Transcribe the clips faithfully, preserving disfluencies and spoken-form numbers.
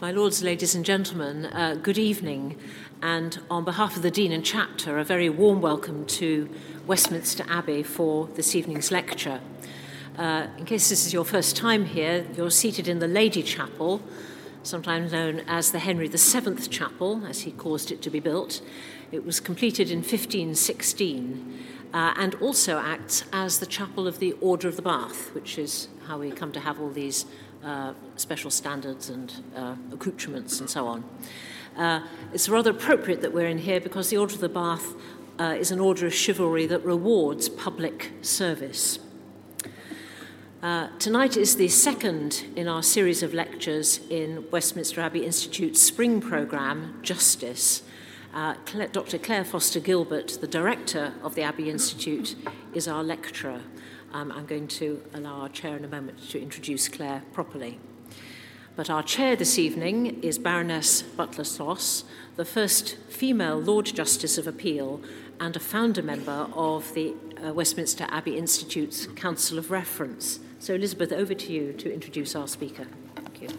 My lords, ladies and gentlemen, uh, good evening, and on behalf of the Dean and Chapter, a very warm welcome to Westminster Abbey for this evening's lecture. Uh, in case this is your first time here, you're seated in the Lady Chapel, sometimes known as the Henry the Seventh Chapel, as he caused it to be built. It was completed in fifteen sixteen uh, and also acts as the chapel of the Order of the Bath, which is how we come to have all these uh, special standards and uh, accoutrements and so on. Uh, it's rather appropriate that we're in here because the Order of the Bath uh, is an order of chivalry that rewards public service. Uh, tonight is the second in our series of lectures in Westminster Abbey Institute's spring programme, Justice. Uh, Claire, Doctor Claire Foster-Gilbert, the director of the Abbey Institute, is our lecturer. Um, I'm going to allow our chair in a moment to introduce Claire properly. But our chair this evening is Baroness Butler-Sloss, the first female Lord Justice of Appeal and a founder member of the uh, Westminster Abbey Institute's Council of Reference. So, Elizabeth, over to you to introduce our speaker. Thank you.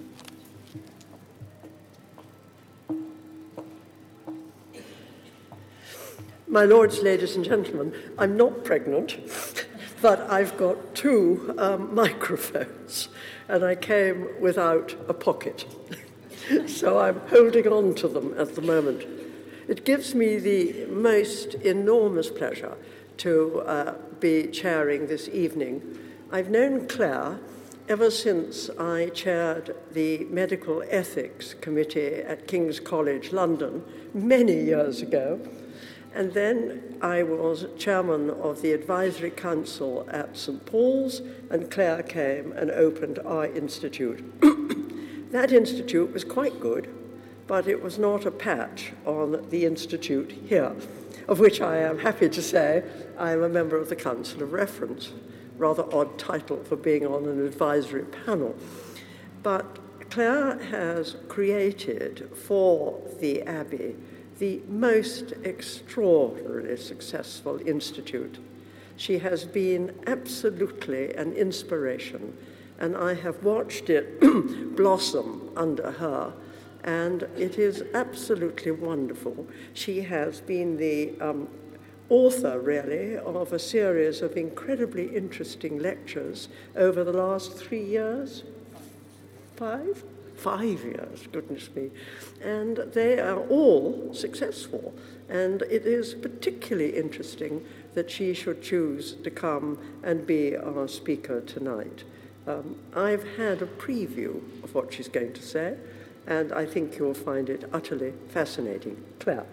My lords, ladies and gentlemen, I'm not pregnant, but I've got two um, microphones, and I came without a pocket. So I'm holding on to them at the moment. It gives me the most enormous pleasure to uh, be chairing this evening. I've known Claire ever since I chaired the Medical Ethics Committee at King's College, London, many years ago. And then I was chairman of the Advisory Council at Saint Paul's, and Claire came and opened our institute. That institute was quite good, but it was not a patch on the institute here, of which I am happy to say I am a member of the Council of Reference. Rather odd title for being on an advisory panel. But Claire has created for the Abbey the most extraordinarily successful institute. She has been absolutely an inspiration, and I have watched it blossom under her, and it is absolutely wonderful. She has been the um, author, really, of a series of incredibly interesting lectures over the last three years, five? Five years, goodness me. And they are all successful. And it is particularly interesting that she should choose to come and be our speaker tonight. Um, I've had a preview of what she's going to say, and I think you'll find it utterly fascinating. Claire.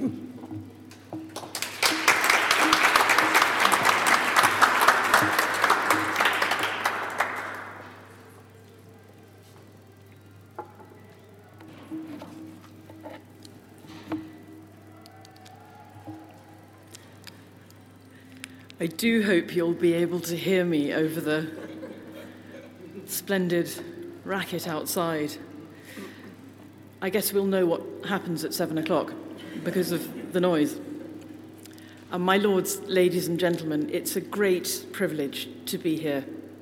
I do hope you'll be able to hear me over the splendid racket outside. I guess we'll know what happens at seven o'clock because of the noise. And my lords, ladies and gentlemen, it's a great privilege to be here.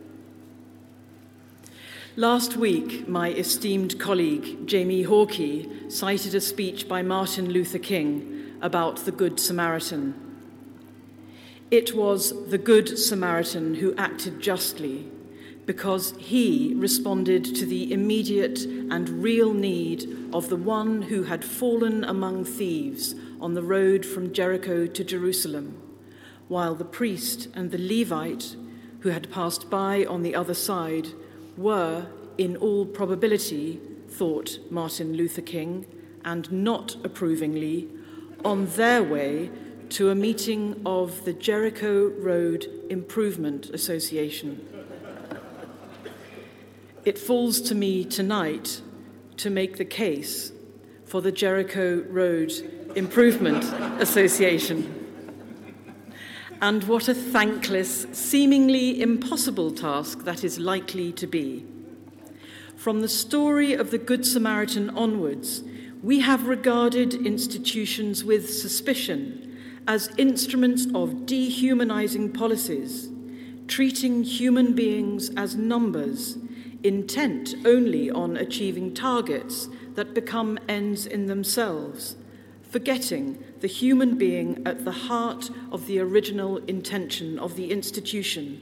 Last week, my esteemed colleague, Jamie Hawkey, cited a speech by Martin Luther King about the Good Samaritan. It was the Good Samaritan who acted justly because he responded to the immediate and real need of the one who had fallen among thieves on the road from Jericho to Jerusalem, while the priest and the Levite who had passed by on the other side were, in all probability, thought Martin Luther King, and not approvingly, on their way to a meeting of the Jericho Road Improvement Association. It falls to me tonight to make the case for the Jericho Road Improvement Association. And what a thankless, seemingly impossible task that is likely to be. From the story of the Good Samaritan onwards, we have regarded institutions with suspicion as instruments of dehumanizing policies, treating human beings as numbers intent only on achieving targets that become ends in themselves, forgetting the human being at the heart of the original intention of the institution.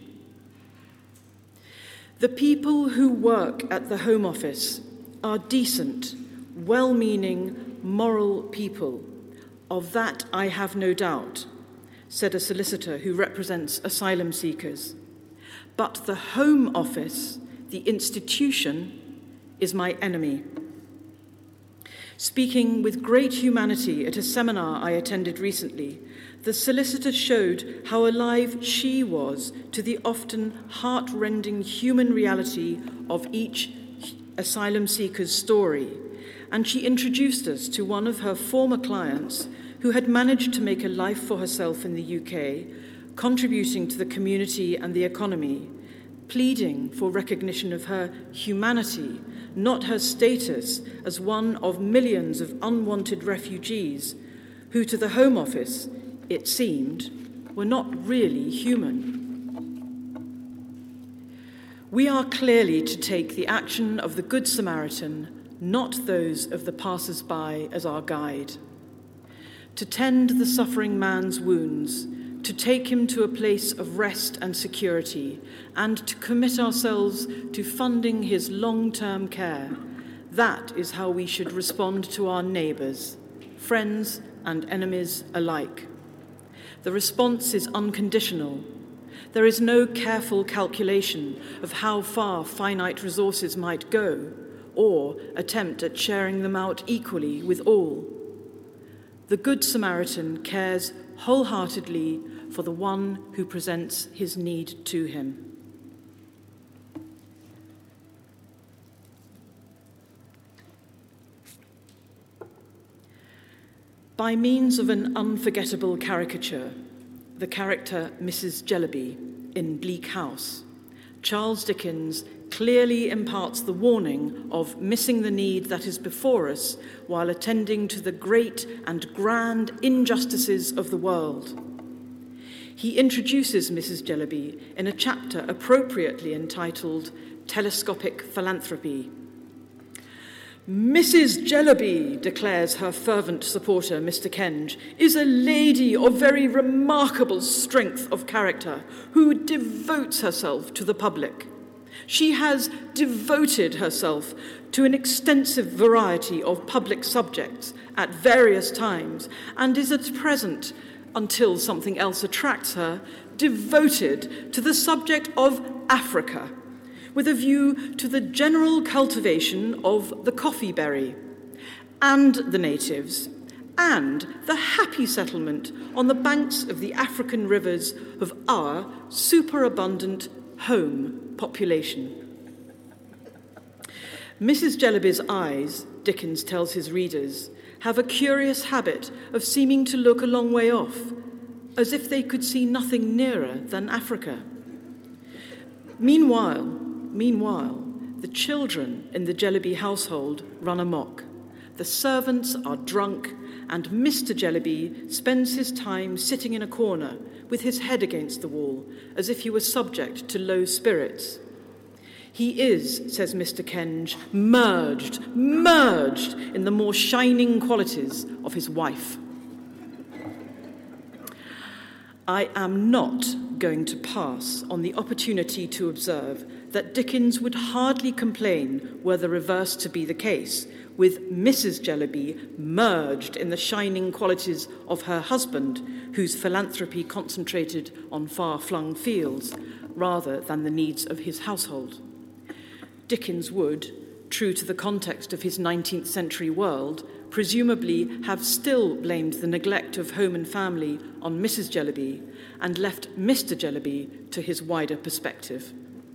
The people who work at the Home Office are decent, well-meaning, moral people. Of that I have no doubt, said a solicitor who represents asylum seekers. But the Home Office, the institution, is my enemy. Speaking with great humanity at a seminar I attended recently, the solicitor showed how alive she was to the often heart-rending human reality of each asylum seeker's story, and she introduced us to one of her former clients who had managed to make a life for herself in the U K, contributing to the community and the economy, pleading for recognition of her humanity, not her status as one of millions of unwanted refugees who, to the Home Office, it seemed, were not really human. We are clearly to take the action of the Good Samaritan, not those of the passers-by, as our guide. To tend the suffering man's wounds, to take him to a place of rest and security, and to commit ourselves to funding his long-term care. That is how we should respond to our neighbours, friends and enemies alike. The response is unconditional. There is no careful calculation of how far finite resources might go, or attempt at sharing them out equally with all. The Good Samaritan cares wholeheartedly for the one who presents his need to him. By means of an unforgettable caricature, the character Missus Jellyby in Bleak House, Charles Dickens clearly imparts the warning of missing the need that is before us while attending to the great and grand injustices of the world. He introduces Missus Jellyby in a chapter appropriately entitled Telescopic Philanthropy. Missus Jellyby, declares her fervent supporter, Mister Kenge, is a lady of very remarkable strength of character who devotes herself to the public. She has devoted herself to an extensive variety of public subjects at various times and is at present, until something else attracts her, devoted to the subject of Africa, with a view to the general cultivation of the coffee berry and the natives, and the happy settlement on the banks of the African rivers of our superabundant home population. Missus Jellyby's eyes, Dickens tells his readers, have a curious habit of seeming to look a long way off, as if they could see nothing nearer than Africa. Meanwhile, Meanwhile, the children in the Jellyby household run amok. The servants are drunk, and Mister Jellyby spends his time sitting in a corner with his head against the wall, as if he were subject to low spirits. He is, says Mister Kenge, merged, merged in the more shining qualities of his wife. I am not going to pass on the opportunity to observe that Dickens would hardly complain were the reverse to be the case, with Missus Jellyby merged in the shining qualities of her husband, whose philanthropy concentrated on far-flung fields, rather than the needs of his household. Dickens would, true to the context of his nineteenth century world, presumably have still blamed the neglect of home and family on Missus Jellyby and left Mister Jellyby to his wider perspective.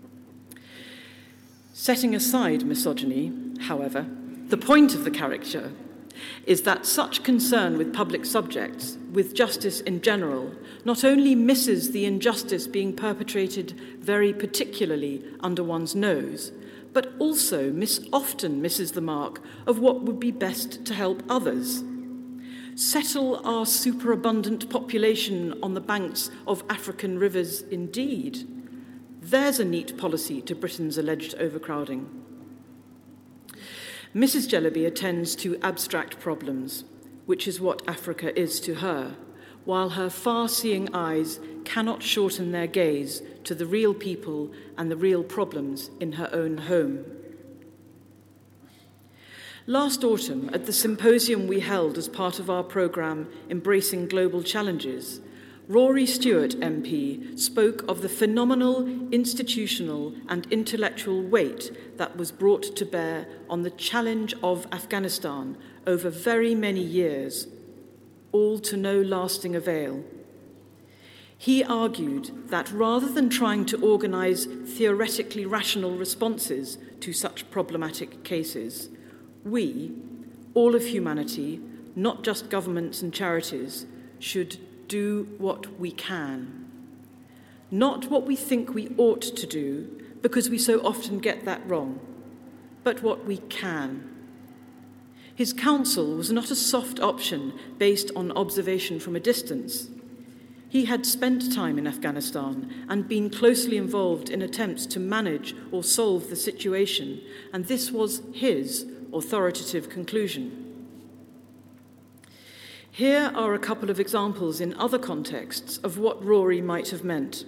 Setting aside misogyny, however, the point of the caricature is that such concern with public subjects, with justice in general, not only misses the injustice being perpetrated very particularly under one's nose, but also miss, often misses the mark of what would be best to help others. Settle our superabundant population on the banks of African rivers indeed, There's a neat policy to Britain's alleged overcrowding. Missus Jellaby attends to abstract problems, which is what Africa is to her, while her far-seeing eyes cannot shorten their gaze to the real people and the real problems in her own home. Last autumn, at the symposium we held as part of our programme Embracing Global Challenges, Rory Stewart M P spoke of the phenomenal institutional and intellectual weight that was brought to bear on the challenge of Afghanistan over very many years, all to no lasting avail. He argued that rather than trying to organise theoretically rational responses to such problematic cases, we, all of humanity, not just governments and charities, should do what we can. Not what we think we ought to do, because we so often get that wrong, but what we can. His counsel was not a soft option based on observation from a distance. He had spent time in Afghanistan and been closely involved in attempts to manage or solve the situation, and this was his authoritative conclusion. Here are a couple of examples in other contexts of what Rory might have meant.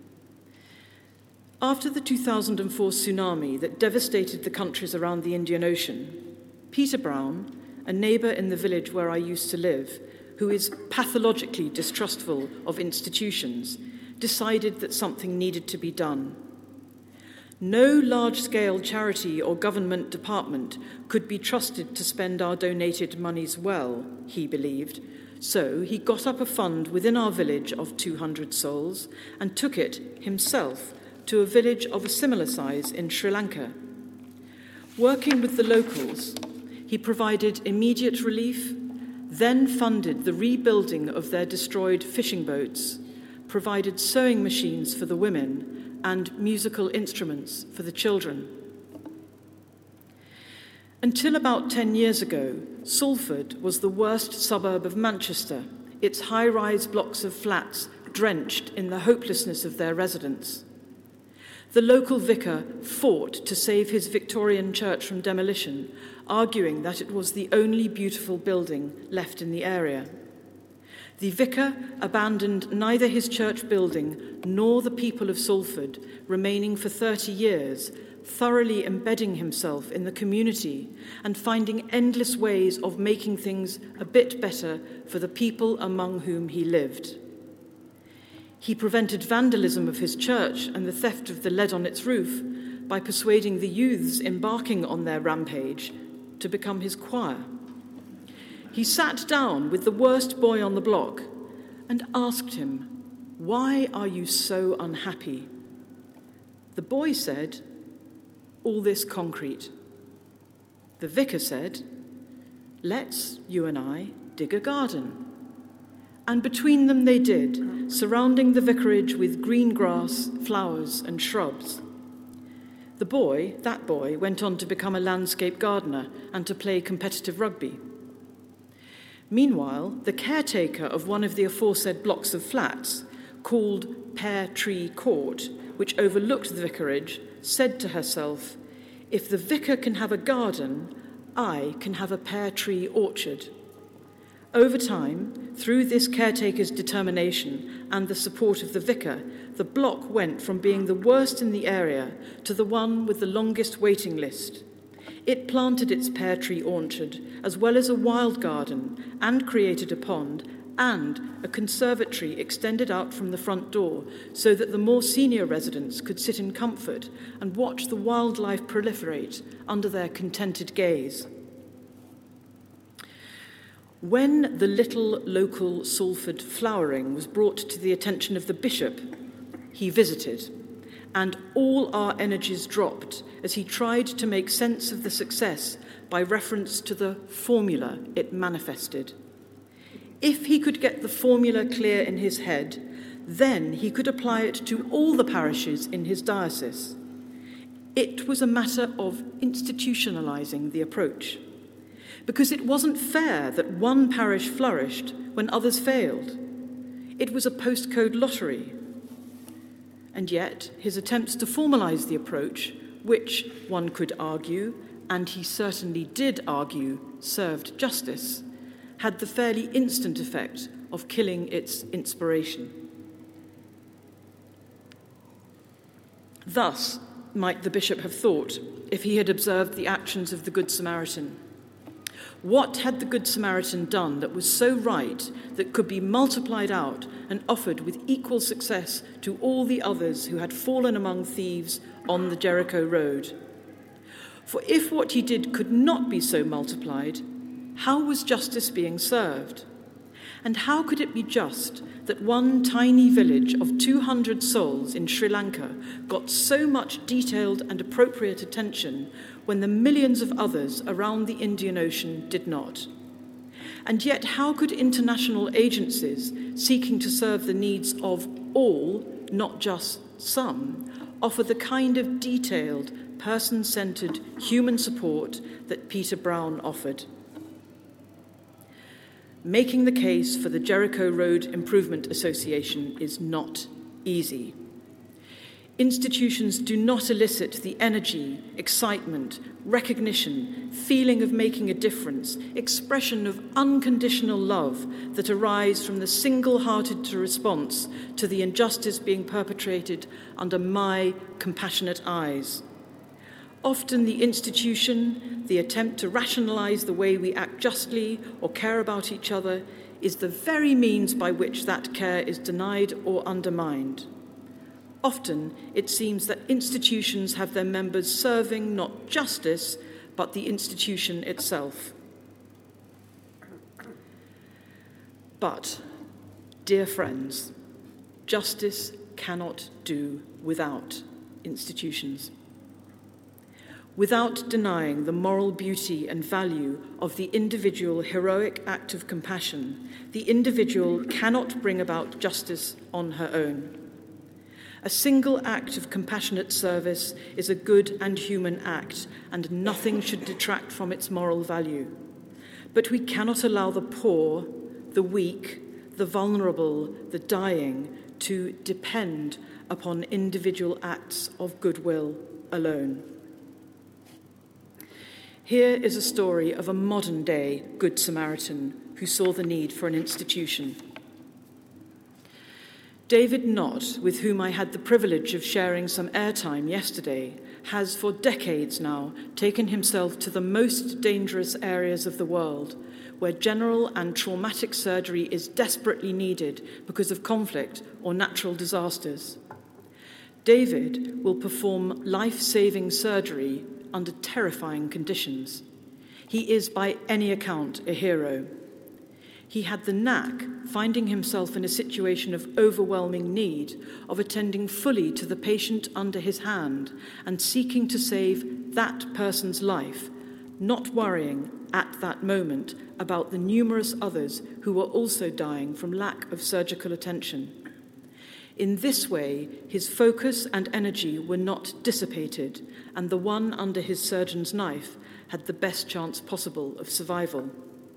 After the two thousand four tsunami that devastated the countries around the Indian Ocean, Peter Brown, a neighbour in the village where I used to live, who is pathologically distrustful of institutions, decided that something needed to be done. No large-scale charity or government department could be trusted to spend our donated monies well, he believed, so he got up a fund within our village of two hundred souls and took it himself to a village of a similar size in Sri Lanka. Working with the locals, he provided immediate relief, then funded the rebuilding of their destroyed fishing boats, provided sewing machines for the women, and musical instruments for the children. Until about ten years ago, Salford was the worst suburb of Manchester, its high-rise blocks of flats drenched in the hopelessness of their residents. The local vicar fought to save his Victorian church from demolition, arguing that it was the only beautiful building left in the area. The vicar abandoned neither his church building nor the people of Salford, remaining for thirty years, thoroughly embedding himself in the community and finding endless ways of making things a bit better for the people among whom he lived. He prevented vandalism of his church and the theft of the lead on its roof by persuading the youths embarking on their rampage to become his choir. He sat down with the worst boy on the block and asked him, "Why are you so unhappy?" The boy said, "All this concrete." The vicar said, "Let's, you and I, dig a garden." And between them they did, surrounding the vicarage with green grass, flowers, and shrubs. The boy, that boy, went on to become a landscape gardener and to play competitive rugby. Meanwhile, the caretaker of one of the aforesaid blocks of flats, called Pear Tree Court, which overlooked the vicarage, said to herself, "If the vicar can have a garden, I can have a pear tree orchard." Over time, through this caretaker's determination and the support of the vicar, the block went from being the worst in the area to the one with the longest waiting list. It planted its pear tree orchard, as well as a wild garden, and created a pond, and a conservatory extended out from the front door so that the more senior residents could sit in comfort and watch the wildlife proliferate under their contented gaze. When the little local Salford flowering was brought to the attention of the bishop, he visited, and all our energies dropped as he tried to make sense of the success by reference to the formula it manifested. If he could get the formula clear in his head, then he could apply it to all the parishes in his diocese. It was a matter of institutionalising the approach, because it wasn't fair that one parish flourished when others failed. It was a postcode lottery. And yet, his attempts to formalize the approach, which, one could argue, and he certainly did argue, served justice, had the fairly instant effect of killing its inspiration. Thus might the bishop have thought if he had observed the actions of the Good Samaritan. What had the Good Samaritan done that was so right that could be multiplied out and offered with equal success to all the others who had fallen among thieves on the Jericho road? For if what he did could not be so multiplied, how was justice being served? And how could it be just that one tiny village of two hundred souls in Sri Lanka got so much detailed and appropriate attention when the millions of others around the Indian Ocean did not? And yet how could international agencies seeking to serve the needs of all, not just some, offer the kind of detailed, person-centered human support that Peter Brown offered? Making the case for the Jericho Road Improvement Association is not easy. Institutions do not elicit the energy, excitement, recognition, feeling of making a difference, expression of unconditional love that arise from the single-hearted response to the injustice being perpetrated under my compassionate eyes. Often the institution, the attempt to rationalize the way we act justly or care about each other, is the very means by which that care is denied or undermined. Often it seems that institutions have their members serving not justice, but the institution itself. But, dear friends, justice cannot do without institutions. Without denying the moral beauty and value of the individual heroic act of compassion, the individual cannot bring about justice on her own. A single act of compassionate service is a good and human act, and nothing should detract from its moral value. But we cannot allow the poor, the weak, the vulnerable, the dying to depend upon individual acts of goodwill alone. Here is a story of a modern-day Good Samaritan who saw the need for an institution. David Knott, with whom I had the privilege of sharing some airtime yesterday, has for decades now taken himself to the most dangerous areas of the world, where general and traumatic surgery is desperately needed because of conflict or natural disasters. David will perform life-saving surgery under terrifying conditions. He is by any account a hero. He had the knack, finding himself in a situation of overwhelming need, of attending fully to the patient under his hand and seeking to save that person's life, not worrying at that moment about the numerous others who were also dying from lack of surgical attention. In this way, his focus and energy were not dissipated, and the one under his surgeon's knife had the best chance possible of survival.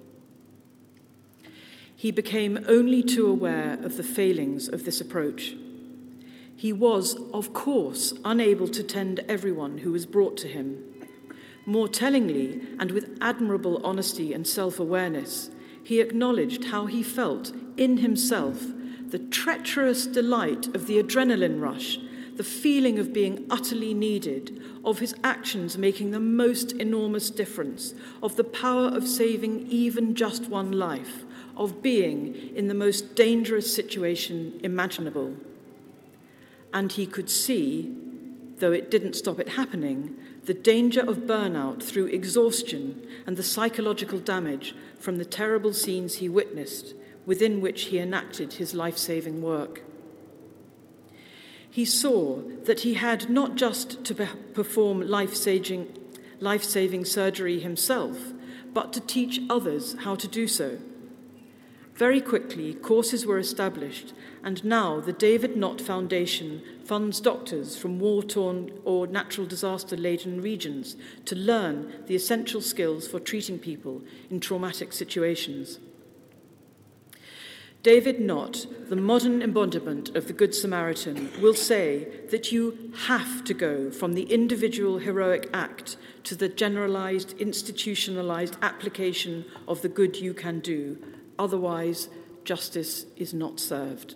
He became only too aware of the failings of this approach. He was, of course, unable to tend everyone who was brought to him. More tellingly, and with admirable honesty and self-awareness, he acknowledged how he felt in himself the treacherous delight of the adrenaline rush, the feeling of being utterly needed, of his actions making the most enormous difference, of the power of saving even just one life, of being in the most dangerous situation imaginable. And he could see, though it didn't stop it happening, the danger of burnout through exhaustion and the psychological damage from the terrible scenes he witnessed, within which he enacted his life-saving work. He saw that he had not just to perform life-saving, life-saving surgery himself, but to teach others how to do so. Very quickly, courses were established, and now the David Knott Foundation funds doctors from war-torn or natural disaster-laden regions to learn the essential skills for treating people in traumatic situations. David Nott, the modern embodiment of the Good Samaritan, will say that you have to go from the individual heroic act to the generalized, institutionalized application of the good you can do. Otherwise, justice is not served.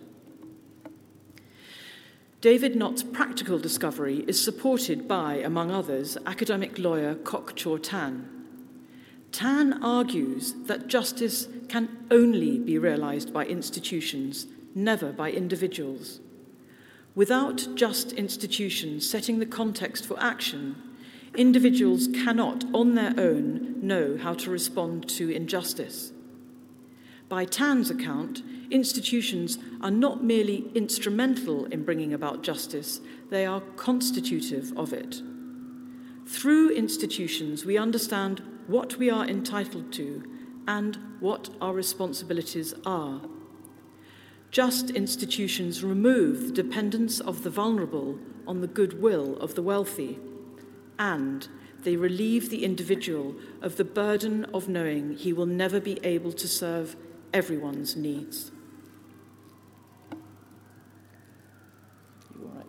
David Nott's practical discovery is supported by, among others, academic lawyer Kok Chor Tan. Tan argues that justice can only be realized by institutions, never by individuals. Without just institutions setting the context for action, individuals cannot, on their own, know how to respond to injustice. By Tan's account, institutions are not merely instrumental in bringing about justice, they are constitutive of it. Through institutions, we understand what we are entitled to and what our responsibilities are. Just institutions remove the dependence of the vulnerable on the goodwill of the wealthy, and they relieve the individual of the burden of knowing he will never be able to serve everyone's needs. You all right?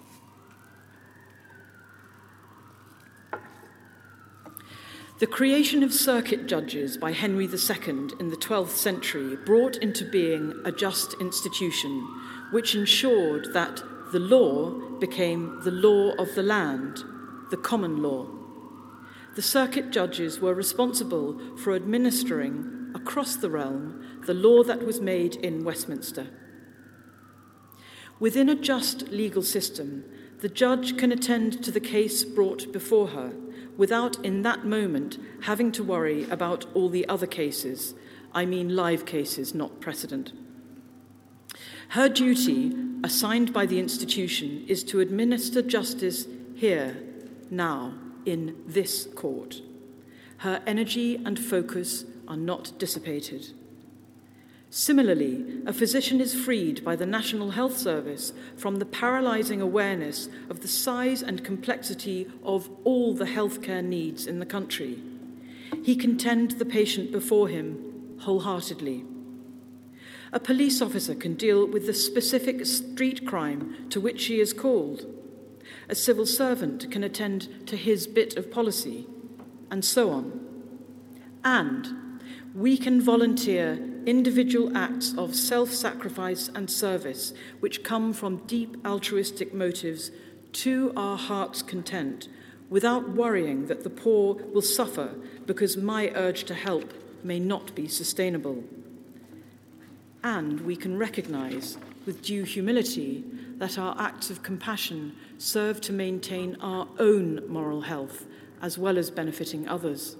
The creation of circuit judges by Henry the Second in the twelfth century brought into being a just institution, which ensured that the law became the law of the land, the common law. The circuit judges were responsible for administering, across the realm, the law that was made in Westminster. Within a just legal system, the judge can attend to the case brought before her, without in that moment having to worry about all the other cases. I mean live cases, not precedent. Her duty, assigned by the institution, is to administer justice here, now, in this court. Her energy and focus are not dissipated. Similarly, a physician is freed by the National Health Service from the paralyzing awareness of the size and complexity of all the healthcare needs in the country. He can tend the patient before him wholeheartedly. A police officer can deal with the specific street crime to which he is called. A civil servant can attend to his bit of policy, and so on. And we can volunteer individual acts of self-sacrifice and service which come from deep altruistic motives to our heart's content, without worrying that the poor will suffer because my urge to help may not be sustainable. And we can recognize, with due humility, that our acts of compassion serve to maintain our own moral health as well as benefiting others.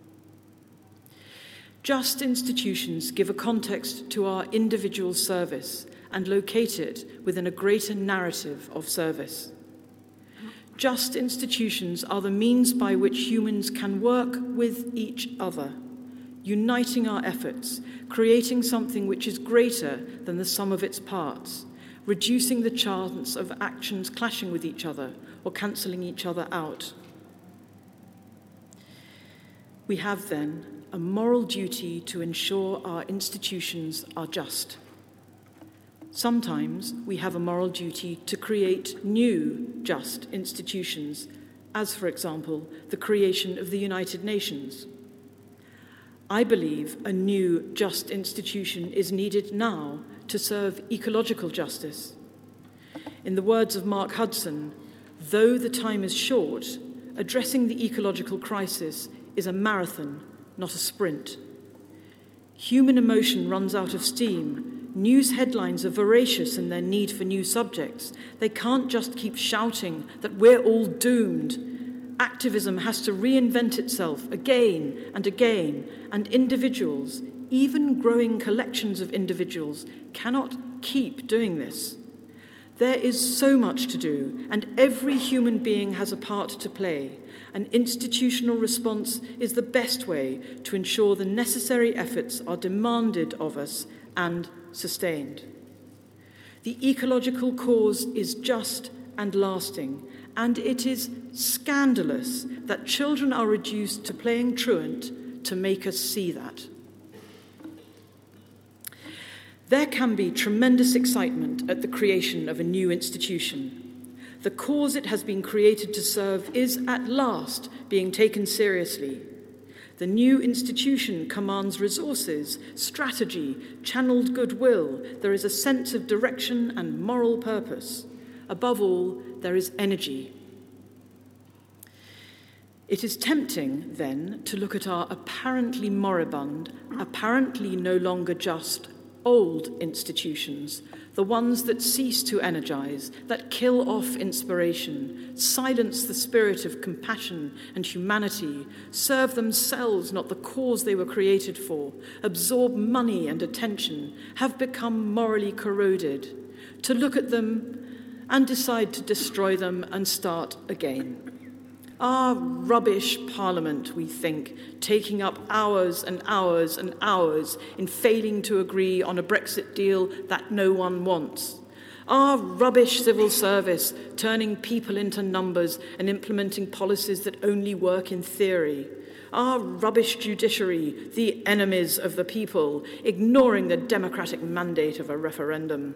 Just institutions give a context to our individual service and locate it within a greater narrative of service. Just institutions are the means by which humans can work with each other, uniting our efforts, creating something which is greater than the sum of its parts, reducing the chance of actions clashing with each other or cancelling each other out. We have then a moral duty to ensure our institutions are just. Sometimes we have a moral duty to create new just institutions, as, for example, the creation of the United Nations. I believe a new just institution is needed now to serve ecological justice. In the words of Mark Hudson, though the time is short, addressing the ecological crisis is a marathon, not a sprint. Human emotion runs out of steam. News headlines are voracious in their need for new subjects. They can't just keep shouting that we're all doomed. Activism has to reinvent itself again and again, and individuals, even growing collections of individuals, cannot keep doing this. There is so much to do, and every human being has a part to play. An institutional response is the best way to ensure the necessary efforts are demanded of us and sustained. The ecological cause is just and lasting, and it is scandalous that children are reduced to playing truant to make us see that. There can be tremendous excitement at the creation of a new institution. The cause it has been created to serve is at last being taken seriously. The new institution commands resources, strategy, channeled goodwill. There is a sense of direction and moral purpose. Above all, there is energy. It is tempting, then, to look at our apparently moribund, apparently no longer just, old institutions, the ones that cease to energize, that kill off inspiration, silence the spirit of compassion and humanity, serve themselves, not the cause they were created for, absorb money and attention, have become morally corroded, to look at them and decide to destroy them and start again. Our rubbish parliament, we think, taking up hours and hours and hours in failing to agree on a Brexit deal that no one wants. Our rubbish civil service, turning people into numbers and implementing policies that only work in theory. Our rubbish judiciary, the enemies of the people, ignoring the democratic mandate of a referendum.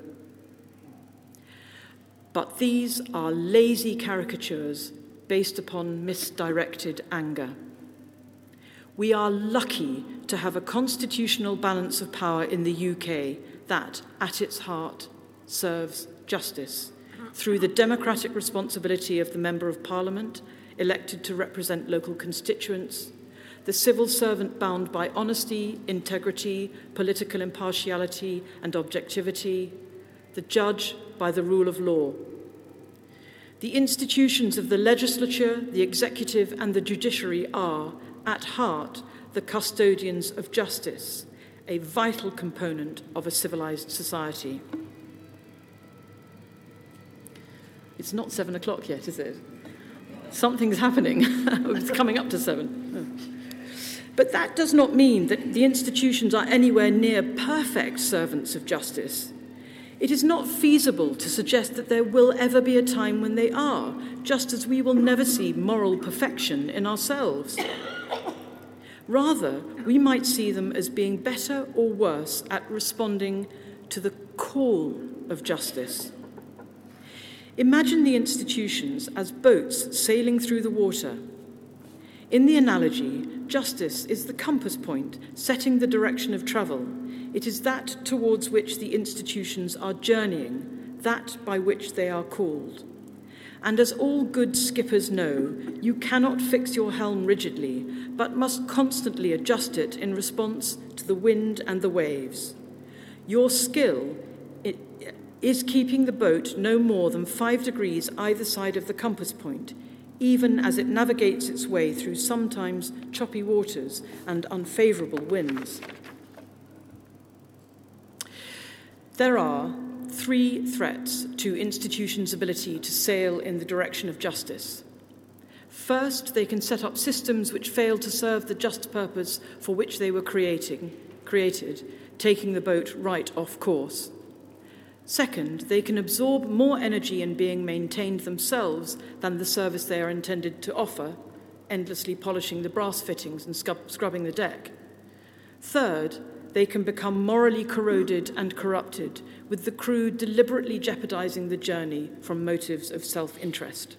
But these are lazy caricatures based upon misdirected anger. We are lucky to have a constitutional balance of power in the U K that, at its heart, serves justice through the democratic responsibility of the Member of Parliament, elected to represent local constituents, the civil servant bound by honesty, integrity, political impartiality, and objectivity, the judge by the rule of law. The institutions of the legislature, the executive, and the judiciary are, at heart, the custodians of justice, a vital component of a civilized society. It's not seven o'clock yet, is it? Something's happening. It's coming up to seven. Oh. But that does not mean that the institutions are anywhere near perfect servants of justice. It is not feasible to suggest that there will ever be a time when they are, just as we will never see moral perfection in ourselves. Rather, we might see them as being better or worse at responding to the call of justice. Imagine the institutions as boats sailing through the water. In the analogy, justice is the compass point, setting the direction of travel. It is that towards which the institutions are journeying, that by which they are called. And as all good skippers know, you cannot fix your helm rigidly, but must constantly adjust it in response to the wind and the waves. Your skill is keeping the boat no more than five degrees either side of the compass point, even as it navigates its way through sometimes choppy waters and unfavourable winds. There are three threats to institutions' ability to sail in the direction of justice. First, they can set up systems which fail to serve the just purpose for which they were creating, created, taking the boat right off course. Second, they can absorb more energy in being maintained themselves than the service they are intended to offer, endlessly polishing the brass fittings and scrub- scrubbing the deck. Third, they can become morally corroded and corrupted, with the crew deliberately jeopardizing the journey from motives of self-interest.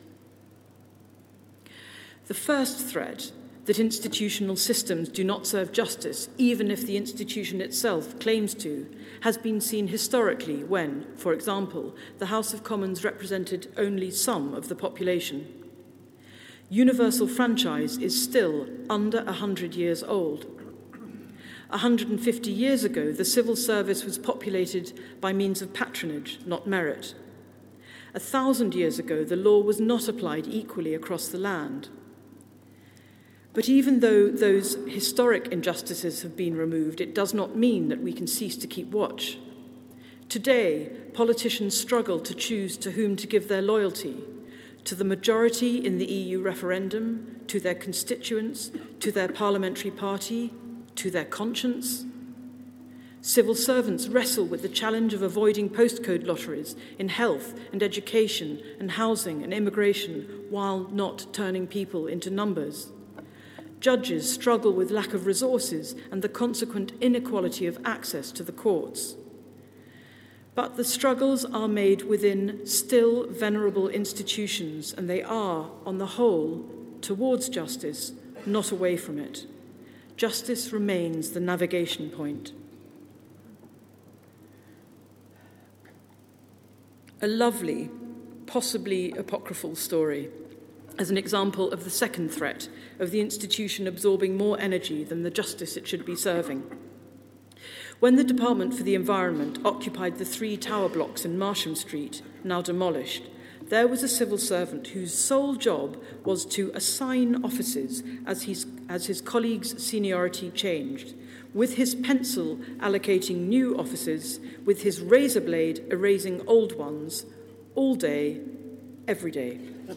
The first threat, that institutional systems do not serve justice, even if the institution itself claims to, has been seen historically when, for example, the House of Commons represented only some of the population. Universal franchise is still under one hundred years old. one hundred fifty years ago, the civil service was populated by means of patronage, not merit. A thousand years ago, the law was not applied equally across the land. But even though those historic injustices have been removed, it does not mean that we can cease to keep watch. Today, politicians struggle to choose to whom to give their loyalty, to the majority in the E U referendum, to their constituents, to their parliamentary party, to their conscience. Civil servants wrestle with the challenge of avoiding postcode lotteries in health and education and housing and immigration while not turning people into numbers. Judges struggle with lack of resources and the consequent inequality of access to the courts. But the struggles are made within still venerable institutions, and they are, on the whole, towards justice, not away from it. Justice remains the navigation point. A lovely, possibly apocryphal story as an example of the second threat of the institution absorbing more energy than the justice it should be serving. When the Department for the Environment occupied the three tower blocks in Marsham Street, now demolished, there was a civil servant whose sole job was to assign offices as his, as his colleagues' seniority changed, with his pencil allocating new offices, with his razor blade erasing old ones, all day, every day.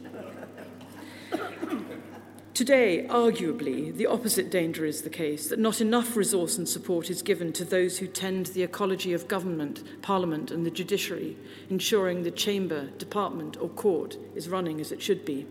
Today, arguably, the opposite danger is the case, that not enough resource and support is given to those who tend the ecology of government, parliament and the judiciary, ensuring the chamber, department or court is running as it should be.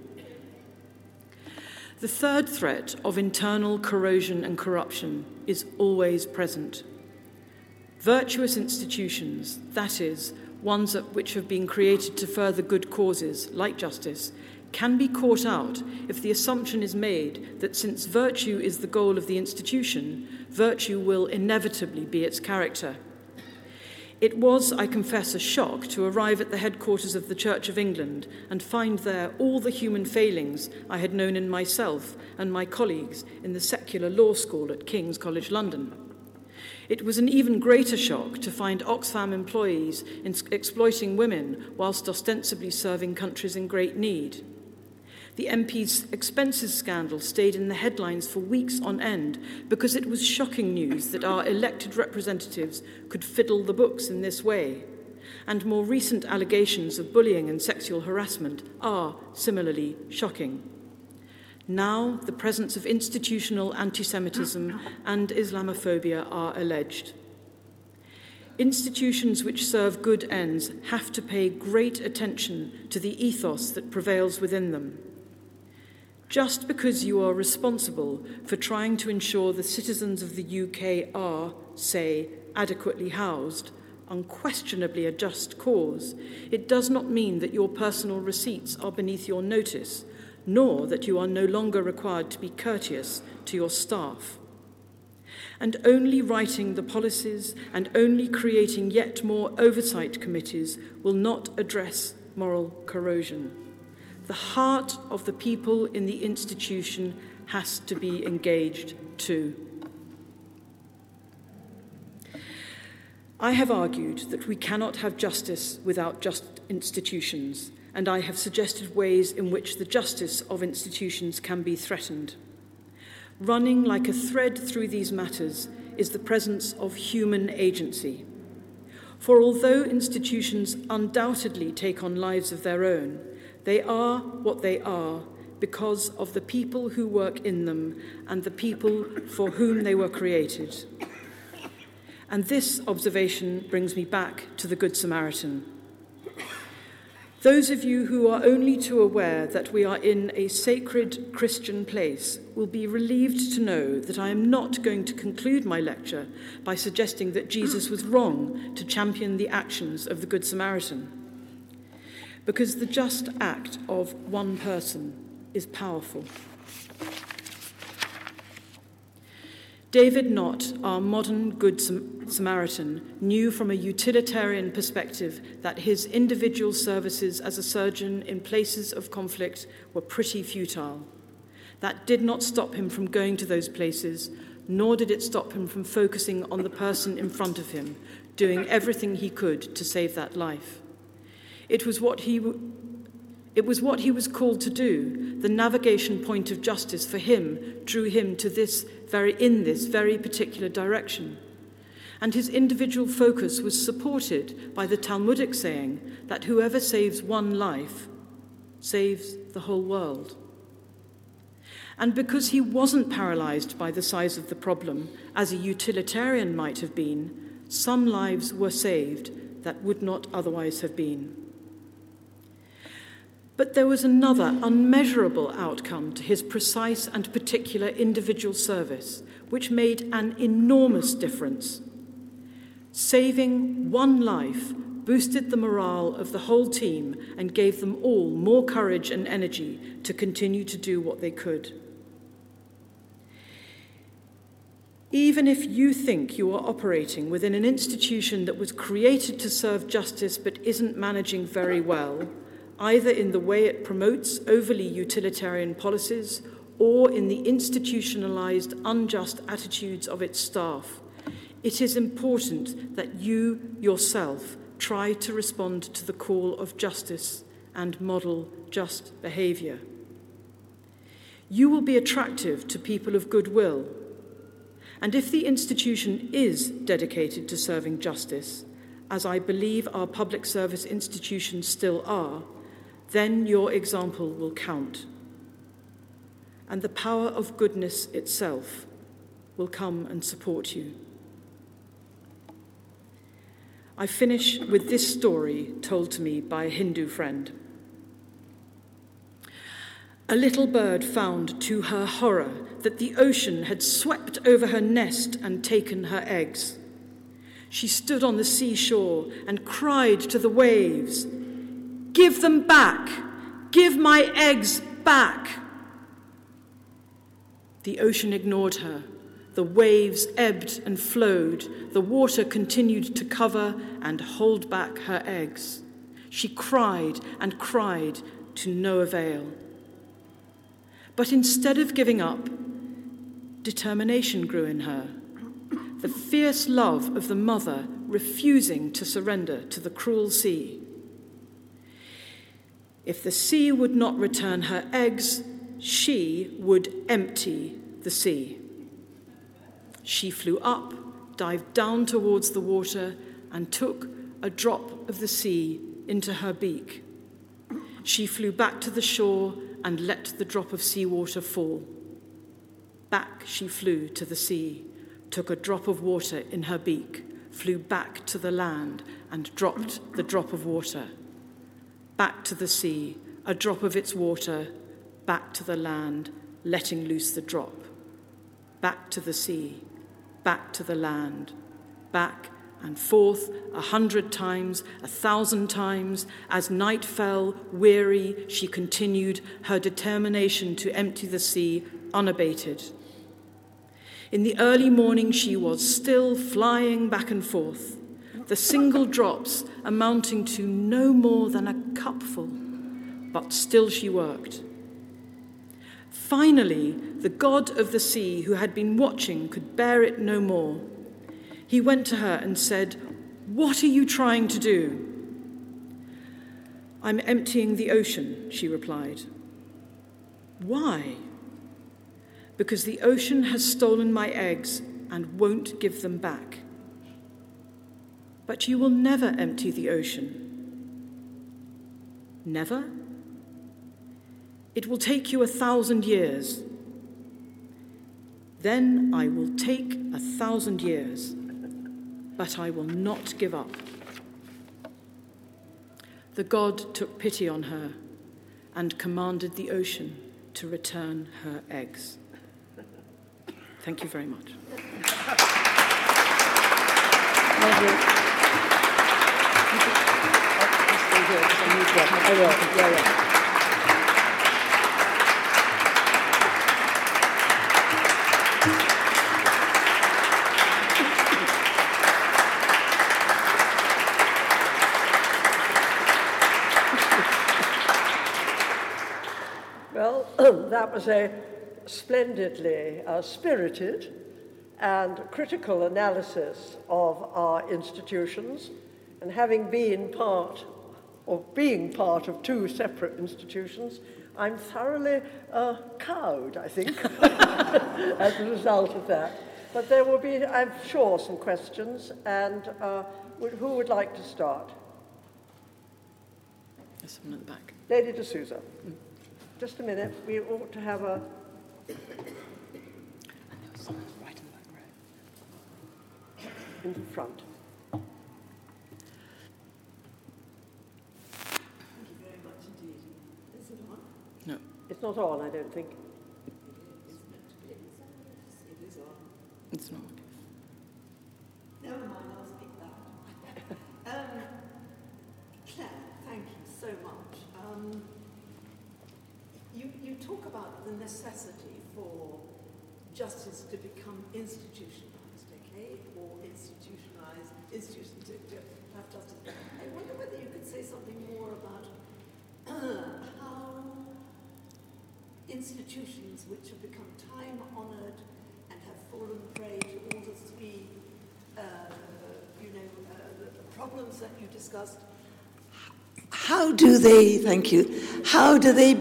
The third threat of internal corrosion and corruption is always present. Virtuous institutions, that is, ones which have been created to further good causes, like justice, can be caught out if the assumption is made that since virtue is the goal of the institution, virtue will inevitably be its character. It was, I confess, a shock to arrive at the headquarters of the Church of England and find there all the human failings I had known in myself and my colleagues in the secular law school at King's College London. It was an even greater shock to find Oxfam employees in exploiting women whilst ostensibly serving countries in great need. The M P's expenses scandal stayed in the headlines for weeks on end because it was shocking news that our elected representatives could fiddle the books in this way. And more recent allegations of bullying and sexual harassment are similarly shocking. Now, the presence of institutional anti-Semitism and Islamophobia are alleged. Institutions which serve good ends have to pay great attention to the ethos that prevails within them. Just because you are responsible for trying to ensure the citizens of the U K are, say, adequately housed, unquestionably a just cause, it does not mean that your personal receipts are beneath your notice, nor that you are no longer required to be courteous to your staff. And only writing the policies and only creating yet more oversight committees will not address moral corrosion. The heart of the people in the institution has to be engaged too. I have argued that we cannot have justice without just institutions, and I have suggested ways in which the justice of institutions can be threatened. Running like a thread through these matters is the presence of human agency. For although institutions undoubtedly take on lives of their own, they are what they are because of the people who work in them and the people for whom they were created. And this observation brings me back to the Good Samaritan. Those of you who are only too aware that we are in a sacred Christian place will be relieved to know that I am not going to conclude my lecture by suggesting that Jesus was wrong to champion the actions of the Good Samaritan, because the just act of one person is powerful. David Nott, our modern Good Samaritan, knew from a utilitarian perspective that his individual services as a surgeon in places of conflict were pretty futile. That did not stop him from going to those places, nor did it stop him from focusing on the person in front of him, doing everything he could to save that life. It was what he It was what he was called to do. The navigation point of justice for him drew him to this very in this very particular direction. And his individual focus was supported by the Talmudic saying that whoever saves one life saves the whole world. And because he wasn't paralyzed by the size of the problem, as a utilitarian might have been, some lives were saved that would not otherwise have been. But there was another unmeasurable outcome to his precise and particular individual service, which made an enormous difference. Saving one life boosted the morale of the whole team and gave them all more courage and energy to continue to do what they could. Even if you think you are operating within an institution that was created to serve justice but isn't managing very well, either in the way it promotes overly utilitarian policies or in the institutionalized unjust attitudes of its staff, it is important that you yourself try to respond to the call of justice and model just behaviour. You will be attractive to people of goodwill, and if the institution is dedicated to serving justice, as I believe our public service institutions still are, then your example will count. And the power of goodness itself will come and support you. I finish with this story told to me by a Hindu friend. A little bird found to her horror that the ocean had swept over her nest and taken her eggs. She stood on the seashore and cried to the waves, "Give them back! Give my eggs back!" The ocean ignored her. The waves ebbed and flowed. The water continued to cover and hold back her eggs. She cried and cried to no avail. But instead of giving up, determination grew in her. The fierce love of the mother refusing to surrender to the cruel sea. If the sea would not return her eggs, she would empty the sea. She flew up, dived down towards the water, and took a drop of the sea into her beak. She flew back to the shore and let the drop of seawater fall. Back she flew to the sea, took a drop of water in her beak, flew back to the land and dropped the drop of water. Back to the sea, a drop of its water, back to the land, letting loose the drop. Back to the sea, back to the land, back and forth a hundred times, a thousand times. As night fell, weary, she continued her determination to empty the sea unabated. In the early morning, she was still flying back and forth, the single drops amounting to no more than a cupful, but still she worked. Finally, the god of the sea, who had been watching, could bear it no more. He went to her and said, "What are you trying to do?" "I'm emptying the ocean," she replied. "Why?" "Because the ocean has stolen my eggs and won't give them back." "But you will never empty the ocean." "Never?" "It will take you a thousand years." "Then I will take a thousand years, but I will not give up." The god took pity on her and commanded the ocean to return her eggs. Thank you very much. Well, that was a splendidly uh, spirited and critical analysis of our institutions, and having been part, or being part of two separate institutions, I'm thoroughly uh, cowed, I think, as a result of that. But there will be, I'm sure, some questions, and uh, who would like to start? There's someone at the back. Lady de Souza. Mm. Just a minute, we ought to have a... And there was someone right in the back row. In the front. Thank you very much indeed. Is it on? No. It's not on, I don't think. It's meant to be. It is on. It's not. Never mind, I'll speak loud. um, talk about the necessity for justice to become institutionalized, okay, or institutionalized, institutions to, to have justice. I wonder whether you could say something more about uh, how institutions which have become time-honored and have fallen prey to all the three, uh, you know, uh, the, the problems that you discussed. How do they, thank you, how do they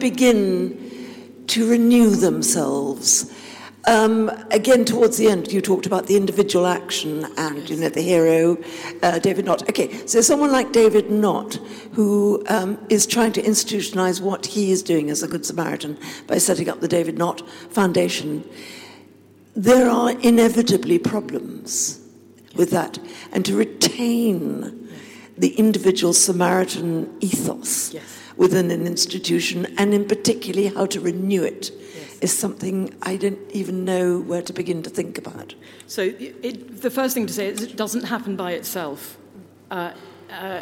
begin to renew themselves? Um, again, towards the end, you talked about the individual action and, yes. you know, the hero, uh, David Nott. Okay, so someone like David Nott, who um, is trying to institutionalize what he is doing as a Good Samaritan by setting up the David Nott Foundation, there are inevitably problems yes. with that. And to retain yes. the individual Samaritan ethos yes. within an institution, and in particular how to renew it, is something I don't even know where to begin to think about. So it, the first thing to say is it doesn't happen by itself. Uh, uh,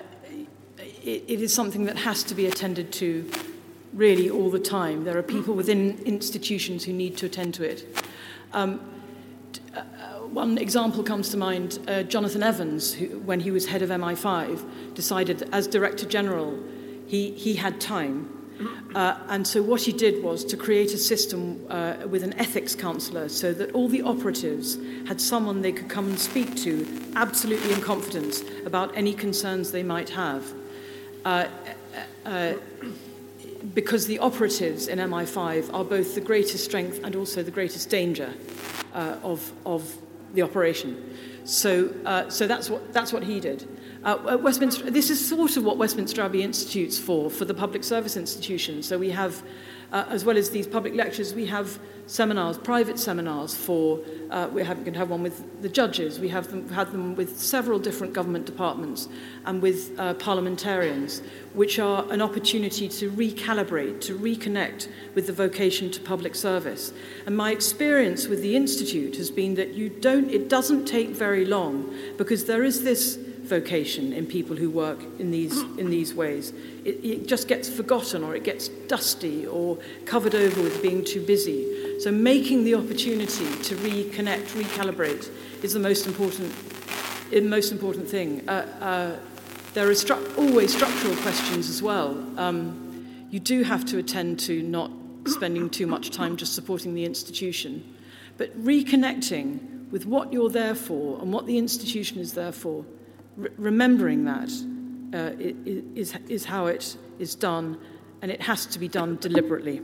it, it is something that has to be attended to really all the time. There are people within institutions who need to attend to it. Um, uh, one example comes to mind, uh, Jonathan Evans, who, when he was head of M I five, decided that as Director General, he, he had time. Uh, and so what he did was to create a system uh, with an ethics counsellor so that all the operatives had someone they could come and speak to absolutely in confidence about any concerns they might have. Uh, uh, because the operatives in M I five are both the greatest strength and also the greatest danger uh, of, of the operation. So, uh, so that's what, that's what he did. Uh, Westminster, this is sort of what Westminster Abbey Institute's for, for the public service institutions. So we have, uh, as well as these public lectures, we have seminars, private seminars for, uh, we have, can have one with the judges, we have them, had them with several different government departments and with uh, parliamentarians, which are an opportunity to recalibrate, to reconnect with the vocation to public service. And my experience with the Institute has been that you don't, it doesn't take very long, because there is this vocation in people who work in these in these ways. It, it just gets forgotten, or it gets dusty, or covered over with being too busy. So making the opportunity to reconnect, recalibrate is the most important, most important thing. Uh, uh, there are stru- always structural questions as well. Um, you do have to attend to not spending too much time just supporting the institution, but reconnecting with what you're there for and what the institution is there for. R- remembering that uh, is, is how it is done, and it has to be done deliberately.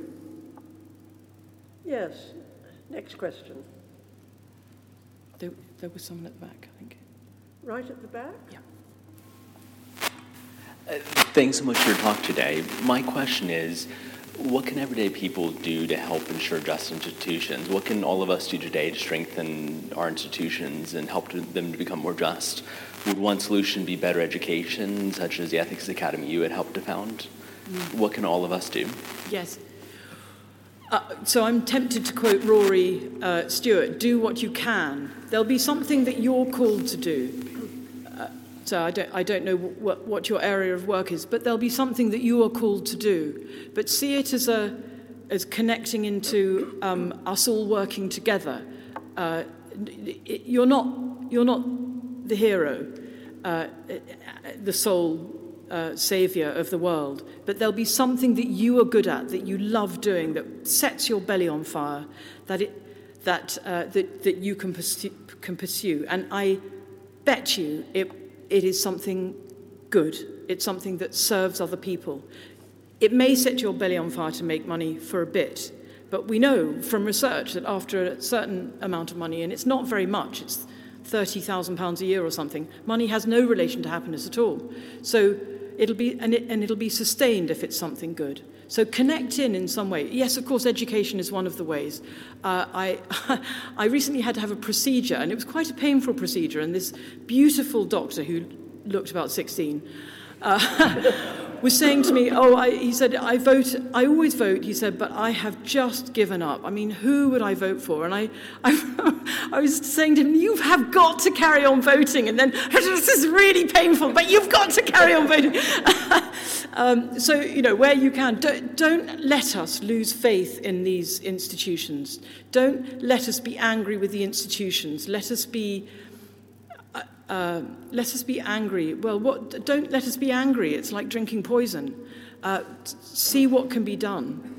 Yes. Next question. There, there was someone at the back, I think. Right at the back? Yeah. Uh, thanks so much for your talk today. My question is, what can everyday people do to help ensure just institutions? What can all of us do today to strengthen our institutions and help to, them to become more just? Would one solution be better education, such as the Ethics Academy you had helped to found? Mm. What can all of us do? Yes. Uh, so I'm tempted to quote Rory uh, Stewart, do what you can. There'll be something that you're called to do. Uh, so I don't, I don't know what, what your area of work is, but there'll be something that you are called to do. But see it as a as connecting into um, us all working together. Uh, it, you're not you're not the hero, uh, the sole uh, saviour of the world, but there'll be something that you are good at, that you love doing, that sets your belly on fire, that it that uh, that that you can pursue, can pursue. And I bet you it it is something good. It's something that serves other people. It may set your belly on fire to make money for a bit, but we know from research that after a certain amount of money, and it's not very much, it's thirty thousand pounds a year or something, money has no relation to happiness at all. So it'll be, and, it, and it'll be sustained if it's something good. So connect in in some way. Yes, of course, education is one of the ways. Uh, I, I recently had to have a procedure, and it was quite a painful procedure, and this beautiful doctor who looked about sixteen uh, was saying to me, oh, I, he said, I vote, I always vote, he said, but I have just given up. I mean, who would I vote for? And I I, I was saying to him, you have got to carry on voting. And then, this is really painful, but you've got to carry on voting. Um, so, you know, where you can, don't, don't let us lose faith in these institutions. Don't let us be angry with the institutions. Let us be, uh, uh, let us be angry. Well, what? Don't let us be angry. It's like drinking poison. Uh, see what can be done.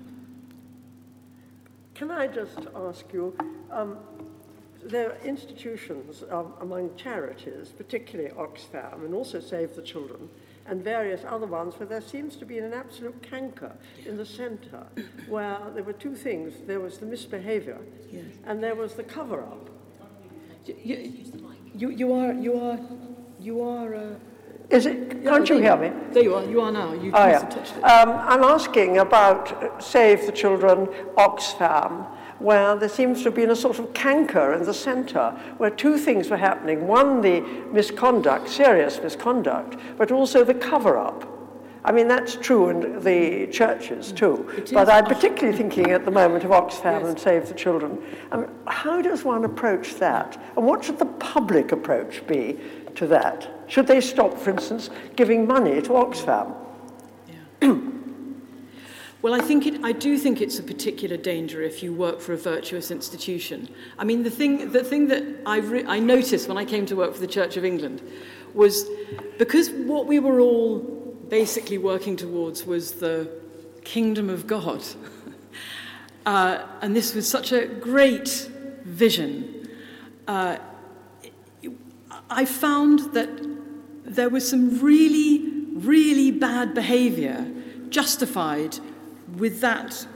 Can I just ask you, um, there are institutions um, among charities, particularly Oxfam, and also Save the Children, and various other ones where there seems to be an absolute canker in the centre, where there were two things. There was the misbehaviour, yes, and there was the cover-up. You, you, you are, you are, you are... Uh, Is it? Can't you hear me? There you are. You are now. You oh, yeah. touched it. Um, I'm asking about Save the Children, Oxfam, where there seems to have been a sort of canker in the centre, where two things were happening. One, the misconduct, serious misconduct, but also the cover-up. I mean, that's true in the churches too. But I'm particularly thinking at the moment of Oxfam yes. and Save the Children. I mean, how does one approach that? And what should the public approach be to that? Should they stop, for instance, giving money to Oxfam? Yeah. Well, I think it, I do think it's a particular danger if you work for a virtuous institution. I mean, the thing, the thing that I, re- I noticed when I came to work for the Church of England was because what we were all basically working towards was the kingdom of God. uh, and this was such a great vision. Uh, I found that there was some really, really bad behaviour justified with that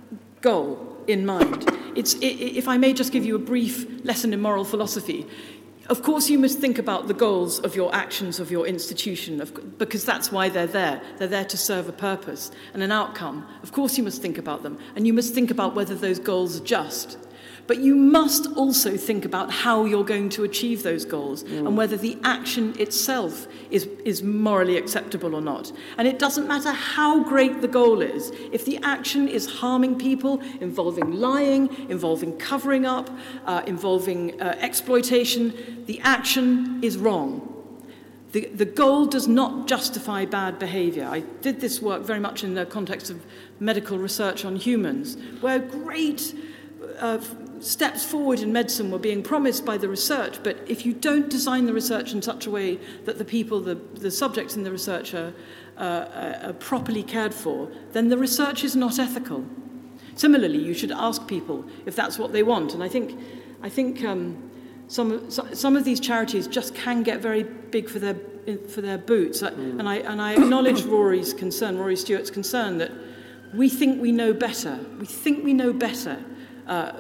goal in mind. It's, if I may just give you a brief lesson in moral philosophy, of course you must think about the goals of your actions, of your institution, because that's why they're there. They're there to serve a purpose and an outcome. Of course you must think about them, and you must think about whether those goals are just. But you must also think about how you're going to achieve those goals mm. and whether the action itself is, is morally acceptable or not. And it doesn't matter how great the goal is. If the action is harming people, involving lying, involving covering up, uh, involving uh, exploitation, the action is wrong. The, the goal does not justify bad behaviour. I did this work very much in the context of medical research on humans, where great uh, steps forward in medicine were being promised by the research, but if you don't design the research in such a way that the people, the, the subjects in the research are, uh, are properly cared for, then the research is not ethical. Similarly, you should ask people if that's what they want. And I think, I think um, some, some of these charities just can get very big for their, for their boots. Mm. And, I, and I acknowledge Rory's concern, Rory Stewart's concern, that we think we know better. We think we know better. Uh,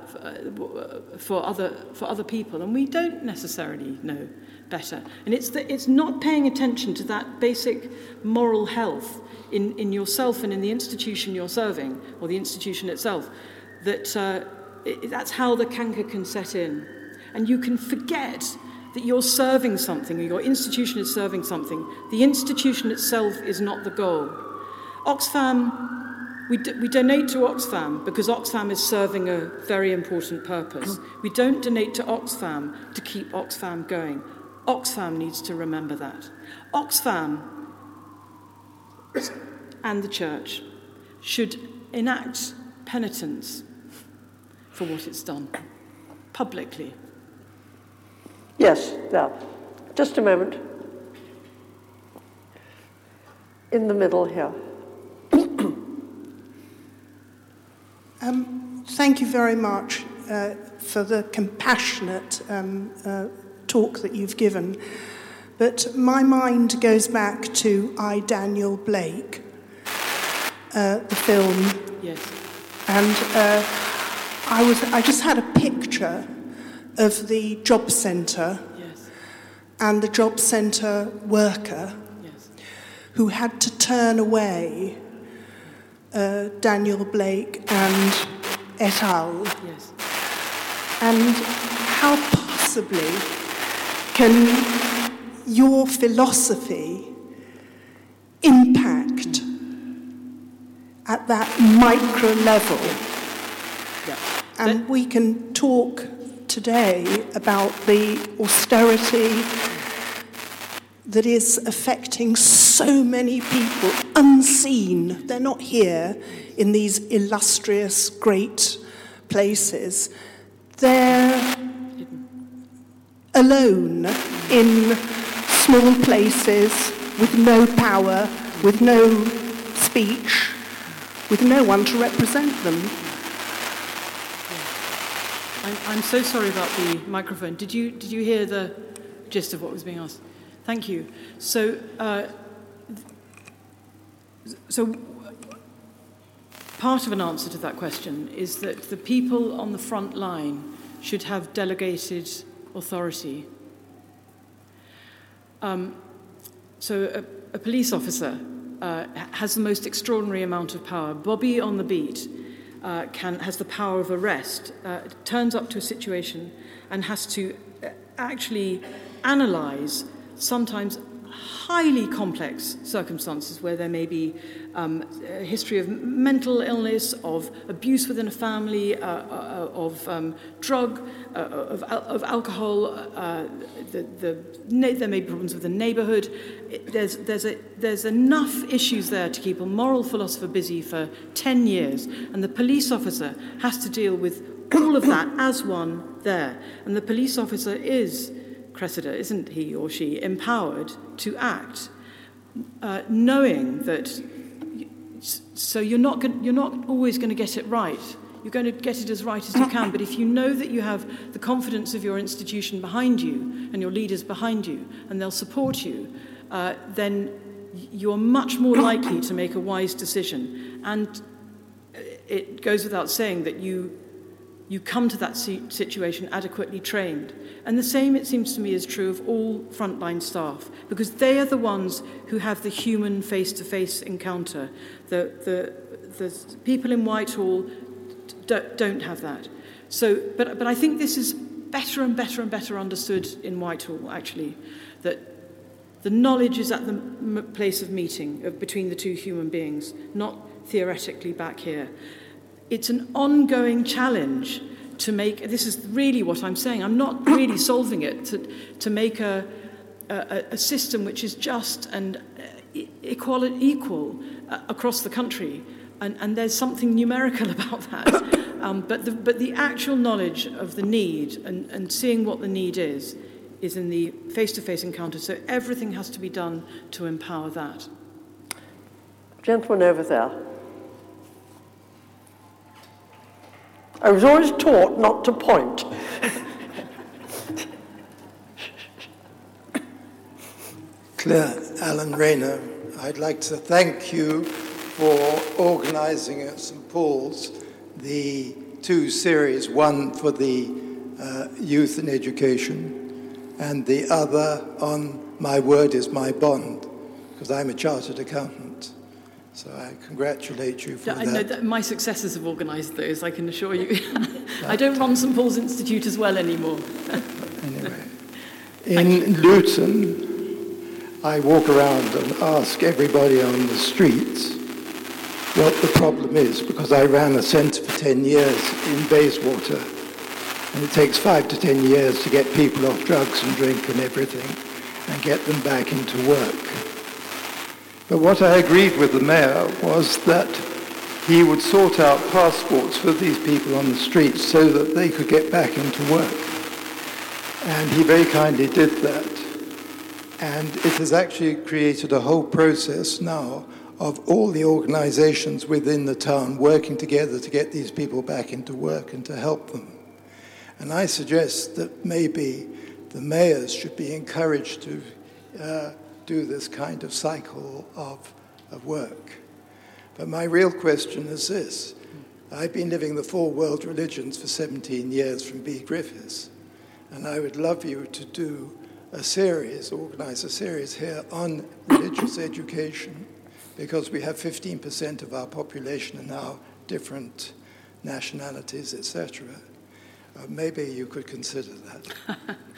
for other for other people, and we don't necessarily know better. And it's the, it's not paying attention to that basic moral health in, in yourself and in the institution you're serving, or the institution itself, that uh, it, that's how the canker can set in. And you can forget that you're serving something, or your institution is serving something. The institution itself is not the goal. Oxfam. We, do, we donate to Oxfam because Oxfam is serving a very important purpose. We don't donate to Oxfam to keep Oxfam going. Oxfam needs to remember that. Oxfam and the church should enact penitence for what it's done, publicly. Yes, now, just a moment. In the middle here. Um, thank you very much uh, for the compassionate um, uh, talk that you've given. But my mind goes back to I, Daniel Blake, uh, the film. Yes. And uh, I was I just had a picture of the job centre yes. and the job centre worker yes. who had to turn away Uh, Daniel Blake and et al. Yes. And how possibly can your philosophy impact at that micro level? Yeah. And but- we can talk today about the austerity, that is affecting so many people unseen. They're not here in these illustrious, great places. They're alone in small places with no power, with no speech, with no one to represent them. I'm, I'm so sorry about the microphone. Did you did you hear the gist of what was being asked? Thank you. So, uh, so part of an answer to that question is that the people on the front line should have delegated authority. Um, so, a, a police officer uh, has the most extraordinary amount of power. Bobby on the beat uh, can has the power of arrest. Uh, turns up to a situation and has to actually analyse sometimes highly complex circumstances where there may be um, a history of mental illness, of abuse within a family, uh, uh, of um, drug, uh, of, of alcohol. Uh, the, the, there may be problems with the neighbourhood. It, there's, there's, a, there's enough issues there to keep a moral philosopher busy for ten years, and the police officer has to deal with all of that as one there. And the police officer is Cressida, isn't he or she, empowered to act, uh, knowing that, so you're not going, you're not always going to get it right. You're going to get it as right as you can, but if you know that you have the confidence of your institution behind you and your leaders behind you, and they'll support you, uh, then you're much more likely to make a wise decision. And it goes without saying that you You come to that situation adequately trained. And the same, it seems to me, is true of all frontline staff, because they are the ones who have the human face-to-face encounter. The, the, the people in Whitehall don't have that. So, but, but I think this is better and better and better understood in Whitehall, actually, that the knowledge is at the m- place of meeting of, between the two human beings, not theoretically back here. It's an ongoing challenge to make, this is really what I'm saying, I'm not really solving it, to, to make a, a, a system which is just and equal, equal uh, across the country. And, and there's something numerical about that. Um, but, the, but the actual knowledge of the need and, and seeing what the need is, is in the face-to-face encounter. So everything has to be done to empower that. Gentleman over there. I was always taught not to point. Claire Alan Rayner, I'd like to thank you for organising at St Paul's the two series, one for the uh, youth and education, and the other on My Word is My Bond, because I'm a chartered accountant. So I congratulate you for yeah, that. I know that my successors have organised those, I can assure you. I don't run St Paul's Institute as well anymore. Anyway, in Luton, I walk around and ask everybody on the streets what the problem is, because I ran a centre for ten years in Bayswater, and it takes five to ten years to get people off drugs and drink and everything and get them back into work. But what I agreed with the mayor was that he would sort out passports for these people on the streets so that they could get back into work. And he very kindly did that. And it has actually created a whole process now of all the organizations within the town working together to get these people back into work and to help them. And I suggest that maybe the mayors should be encouraged to uh, do this kind of cycle of, of work. But my real question is this. I've been living the four world religions for seventeen years from B. Griffiths, and I would love you to do a series, organize a series here on religious education, because we have fifteen percent of our population are now different nationalities, et cetera. Uh, maybe you could consider that.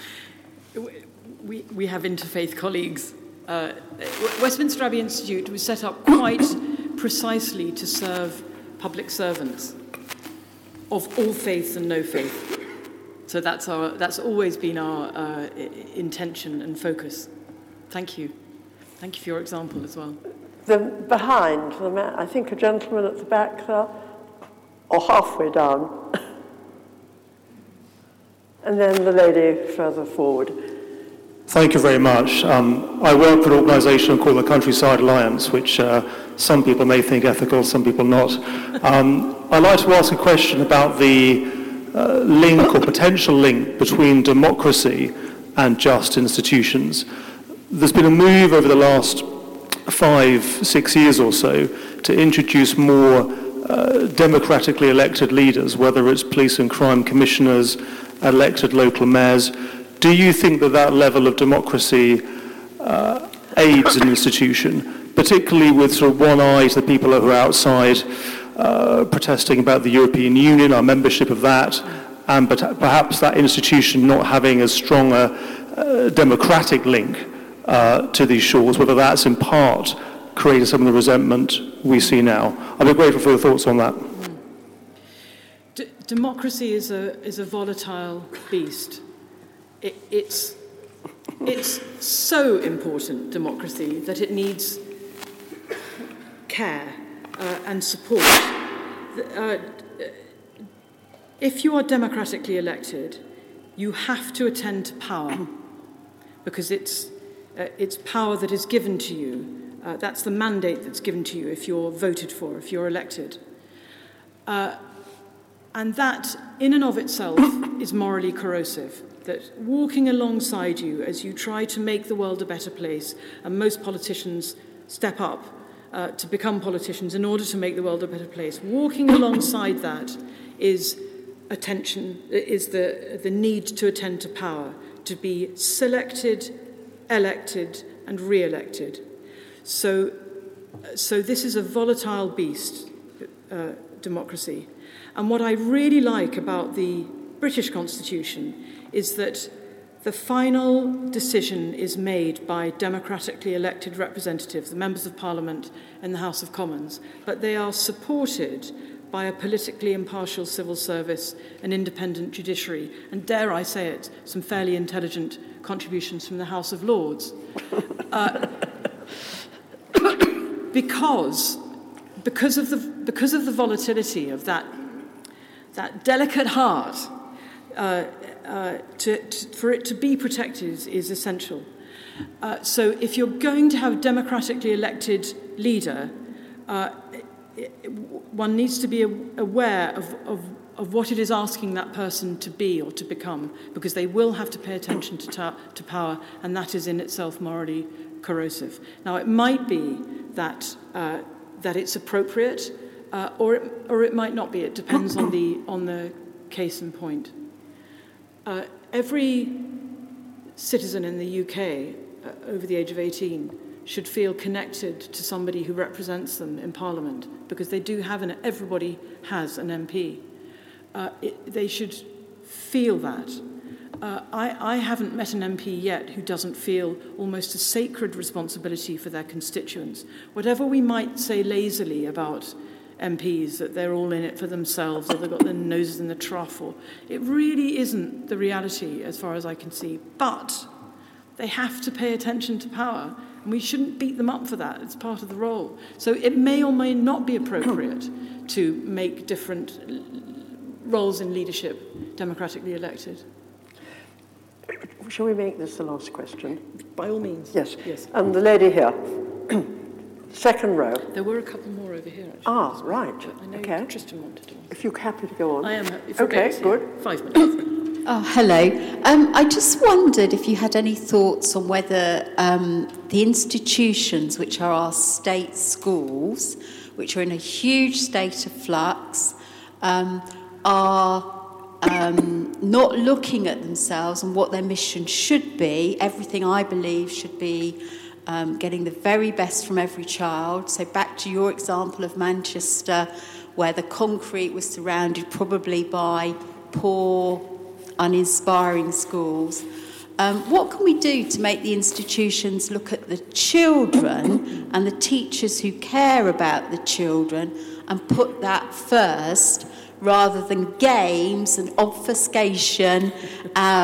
we, we have interfaith colleagues. Uh, Westminster Abbey Institute was set up quite precisely to serve public servants of all faiths and no faith. So that's our that's always been our uh, intention and focus. Thank you. Thank you for your example as well. The, behind, the man, I think a gentleman at the back there, or halfway down. And then the lady further forward. Thank you very much. Um, I work for an organisation called the Countryside Alliance, which uh, some people may think ethical, some people not. Um, I'd like to ask a question about the uh, link or potential link between democracy and just institutions. There's been a move over the last five, six years or so to introduce more uh, democratically elected leaders, whether it's police and crime commissioners, elected local mayors. Do you think that that level of democracy uh, aids an institution, particularly with sort of one eye to the people who are outside uh, protesting about the European Union, our membership of that, and but perhaps that institution not having as strong a uh, democratic link uh, to these shores, whether that's in part created some of the resentment we see now? I'd be grateful for your thoughts on that. D- democracy is a is a volatile beast. It, it's it's so important, democracy, that it needs care uh, and support. Uh, if you are democratically elected, you have to attend to power because it's uh, it's power that is given to you. Uh, that's the mandate that's given to you if you're voted for, if you're elected. Uh, and that, in and of itself, is morally corrosive. That walking alongside you as you try to make the world a better place, and most politicians step up uh, to become politicians in order to make the world a better place, walking alongside that is attention, is the, the need to attend to power, to be selected, elected, and re-elected. So, so this is a volatile beast, uh, democracy. And what I really like about the British Constitution is that the final decision is made by democratically elected representatives, the members of Parliament and the House of Commons, but they are supported by a politically impartial civil service, an independent judiciary, and dare I say it, some fairly intelligent contributions from the House of Lords. Uh, because, because, of the, because of the volatility of that, that delicate heart, uh, uh, to, to, for it to be protected is, is essential. Uh, so if you're going to have a democratically elected leader, uh, it, it, one needs to be aware of, of, of what it is asking that person to be or to become, because they will have to pay attention to, ta- to power, and that is in itself morally corrosive. Now, it might be that uh, that it's appropriate, uh, or it, or it might not be. It depends on the on the case in point. Uh, every citizen in the U K uh, over the age of eighteen should feel connected to somebody who represents them in Parliament, because they do have an. Everybody has an M P. Uh, it, they should feel that. Uh, I, I haven't met an M P yet who doesn't feel almost a sacred responsibility for their constituents. Whatever we might say lazily about M Ps, that they're all in it for themselves, or they've got their noses in the trough, or it really isn't the reality as far as I can see. But they have to pay attention to power, and we shouldn't beat them up for that. It's part of the role. So it may or may not be appropriate to make different roles in leadership democratically elected. Shall we make this the last question? By all means. Yes. Yes. And the lady here, second row. There were a couple more over here, actually. Ah, right. I know okay. Tristan wanted to. If you're happy to go on. I am. If we're okay, minutes, good. Yeah. Five minutes. Oh, hello. Um, I just wondered if you had any thoughts on whether um, the institutions, which are our state schools, which are in a huge state of flux, um, are um, not looking at themselves and what their mission should be. Everything, I believe, should be um, getting the very best from every child. So back to your example of Manchester, where the concrete was surrounded probably by poor, uninspiring schools. Um, what can we do to make the institutions look at the children and the teachers who care about the children and put that first, rather than games and obfuscation um,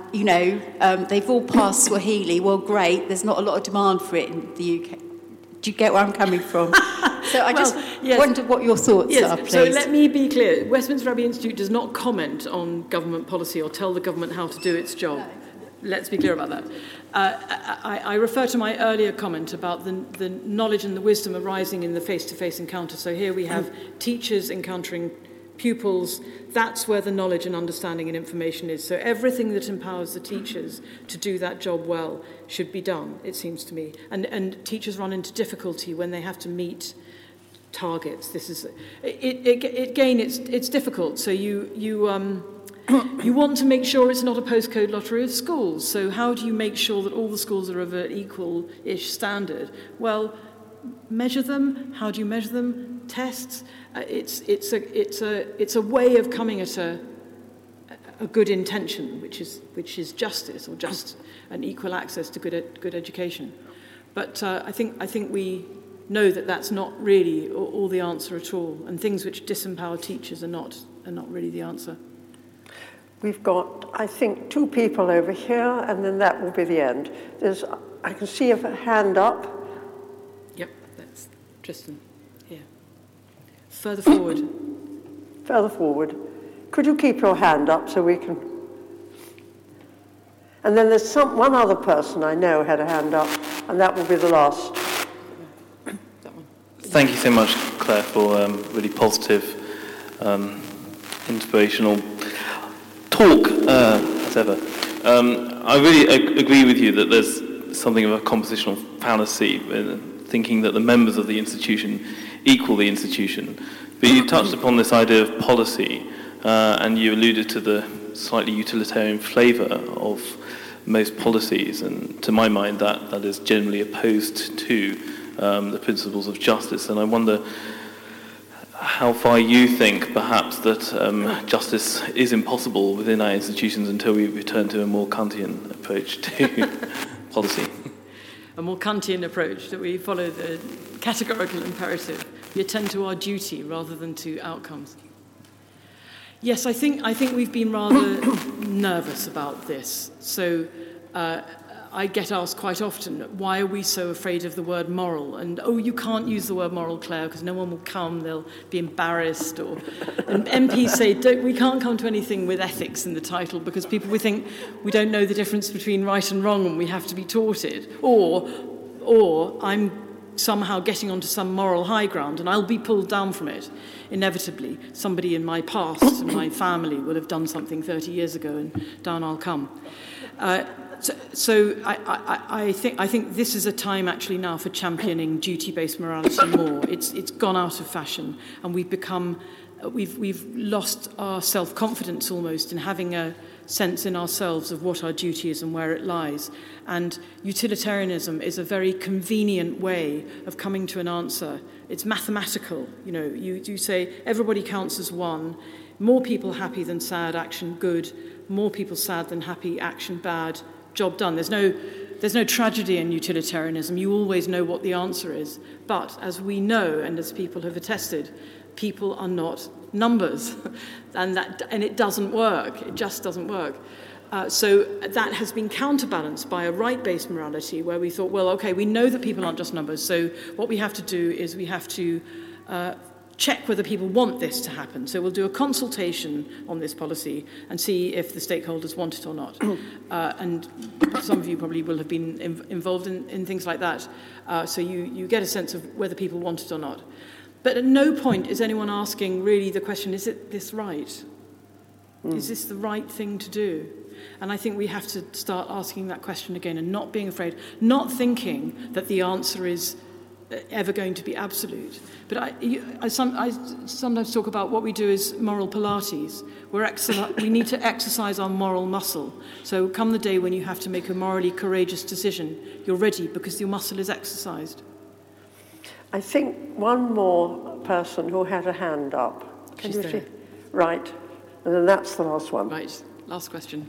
you know, um, they've all passed Swahili. Well, great. There's not a lot of demand for it in the U K. Do you get where I'm coming from? So I just well, yes. wonder what your thoughts yes. are, please. So let me be clear. Westminster Abbey Institute does not comment on government policy or tell the government how to do its job. No. Let's be clear about that. Uh, I, I refer to my earlier comment about the, the knowledge and the wisdom arising in the face-to-face encounter. So here we have teachers encountering pupils. That's where the knowledge and understanding and information is. So everything that empowers the teachers to do that job well should be done, it seems to me. And, and teachers run into difficulty when they have to meet targets. This is, it, it, it, again, it's, it's difficult. So you, you, um, you want to make sure it's not a postcode lottery of schools. So how do you make sure that all the schools are of an equal-ish standard? Well, measure them. How do you measure them? Tests. Uh, it's, it's, a, it's, a, it's a way of coming at a, a good intention, which is, which is justice or just an equal access to good, ed, good education. But uh, I, think, I think we know that that's not really all, all the answer at all, and things which disempower teachers are not, are not really the answer. We've got, I think, two people over here, and then that will be the end. There's, I can see a hand up. Yep, that's Tristan. Here. Further forward. Further forward. Could you keep your hand up so we can... And then there's some, one other person I know had a hand up, and that will be the last. That one. Thank you so much, Claire, for um, really positive, um, inspirational talk, uh, as ever. Um, I really ag- agree with you that there's something of a compositional fallacy in thinking that the members of the institution equal the institution. But you touched upon this idea of policy, uh, and you alluded to the slightly utilitarian flavour of most policies, and to my mind that, that is generally opposed to um, the principles of justice. And I wonder how far you think, perhaps, that um, justice is impossible within our institutions until we return to a more Kantian approach to policy. A more Kantian approach, that we follow the categorical imperative. We attend to our duty rather than to outcomes. Yes, I think I think we've been rather nervous about this. So uh, I get asked quite often, why are we so afraid of the word moral? And, oh, you can't use the word moral, Claire, because no one will come, they'll be embarrassed. Or, and M Ps say, don't, we can't come to anything with ethics in the title because people we think we don't know the difference between right and wrong and we have to be taught it. Or, or I'm somehow getting onto some moral high ground and I'll be pulled down from it, inevitably. Somebody in my past and my family will have done something thirty years ago and down I'll come. Uh, So, so I, I, I, think, I think this is a time actually now for championing duty-based morality more. It's, it's gone out of fashion, and we've become, we've, we've lost our self-confidence almost in having a sense in ourselves of what our duty is and where it lies. And utilitarianism is a very convenient way of coming to an answer. It's mathematical. You know, you, you say everybody counts as one. More people happy than sad, action good. More people sad than happy, action bad. Job done. There's no, there's no tragedy in utilitarianism. You always know what the answer is. But as we know, and as people have attested, people are not numbers, and that and it doesn't work. It just doesn't work. Uh, so that has been counterbalanced by a right-based morality, where we thought, well, okay, we know that people aren't just numbers. So what we have to do is we have to uh, check whether people want this to happen. So we'll do a consultation on this policy and see if the stakeholders want it or not. Uh, and some of you probably will have been in, involved in, in things like that. Uh, so you, you get a sense of whether people want it or not. But at no point is anyone asking really the question, is it this right? Mm. Is this the right thing to do? And I think we have to start asking that question again and not being afraid, not thinking that the answer is ever going to be absolute. But I, you, I, some, I sometimes talk about what we do is moral Pilates. We're exer- we need to exercise our moral muscle. So come the day when you have to make a morally courageous decision, you're ready because your muscle is exercised. I think one more person who had a hand up. Can She's you there. see? Right. And then that's the last one. Right. Last question.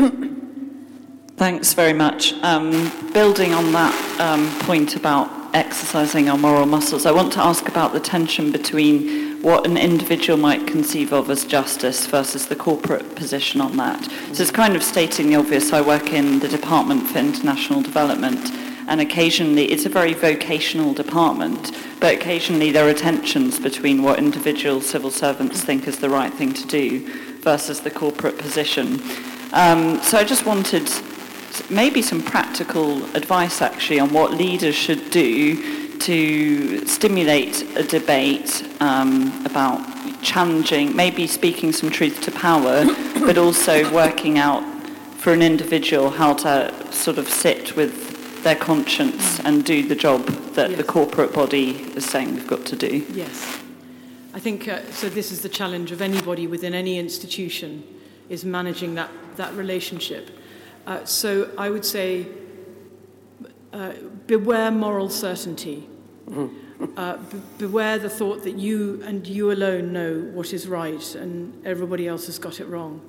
Thanks very much. Um, building on that um, point about exercising our moral muscles, I want to ask about the tension between what an individual might conceive of as justice versus the corporate position on that. So it's kind of stating the obvious. I work in the Department for International Development, and occasionally it's a very vocational department, but occasionally there are tensions between what individual civil servants think is the right thing to do versus the corporate position. Um, so I just wanted maybe some practical advice actually on what leaders should do to stimulate a debate um, about challenging, maybe speaking some truth to power, but also working out for an individual how to sort of sit with their conscience and do the job that yes. the corporate body is saying we've got to do. Yes. I think, uh, so this is the challenge of anybody within any institution, is managing that, that relationship. Uh, so I would say, uh, beware moral certainty. Uh, be- beware the thought that you and you alone know what is right and everybody else has got it wrong.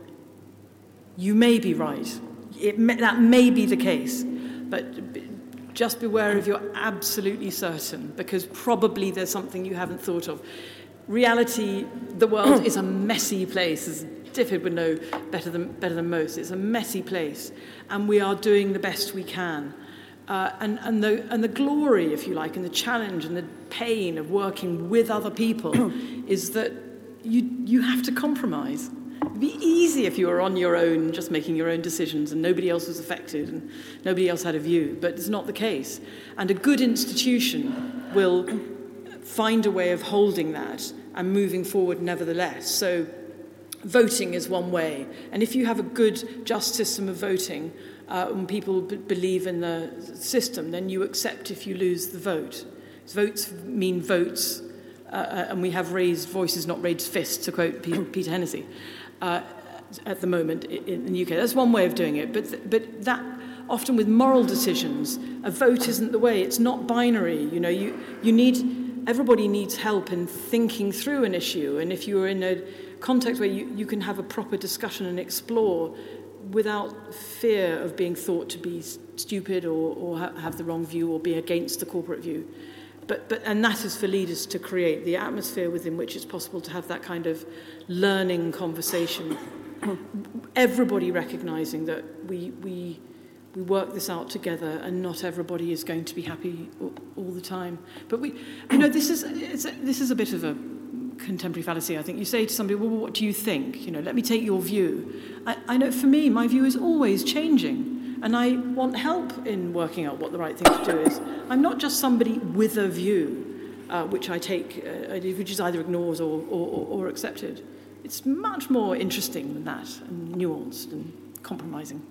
You may be right. It may, that may be the case, but b- just beware if you're absolutely certain, because probably there's something you haven't thought of. Reality, the world is a messy place, as David would know better than, better than most. It's a messy place, and we are doing the best we can. Uh, and, and, the, and the glory, if you like, and the challenge and the pain of working with other people is that you, you have to compromise. It'd be easy if you were on your own, just making your own decisions, and nobody else was affected and nobody else had a view, but it's not the case. And a good institution will find a way of holding that and moving forward nevertheless. So voting is one way. And if you have a good, just system of voting, uh, when people b- believe in the system, then you accept if you lose the vote. Votes mean votes, uh, and we have raised voices, not raised fists, to quote P- Peter Hennessy, uh, at the moment in the U K. That's one way of doing it. But, th- but that, often with moral decisions, a vote isn't the way. It's not binary. You know, you, you need, everybody needs help in thinking through an issue. And if you're in a context where you, you can have a proper discussion and explore without fear of being thought to be stupid or, or ha- have the wrong view or be against the corporate view. But, but and that is for leaders to create the atmosphere within which it's possible to have that kind of learning conversation. Everybody recognising that we, we, we work this out together and not everybody is going to be happy all, all the time. But we, you know, this is, it's a, this is a bit of a contemporary fallacy, I think. You say to somebody, well, what do you think? You know, let me take your view. I, I know for me, my view is always changing, and I want help in working out what the right thing to do is. I'm not just somebody with a view, uh, which I take, uh, which is either ignored or, or, or accepted. It's much more interesting than that, and nuanced and compromising.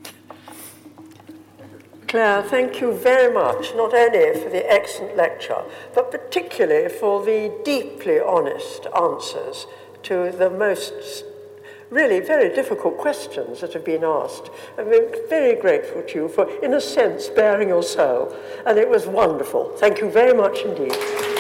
Claire, thank you very much, not only for the excellent lecture, but particularly for the deeply honest answers to the most, really very difficult questions that have been asked. I'm very grateful to you for, in a sense, bearing your soul, and it was wonderful. Thank you very much indeed.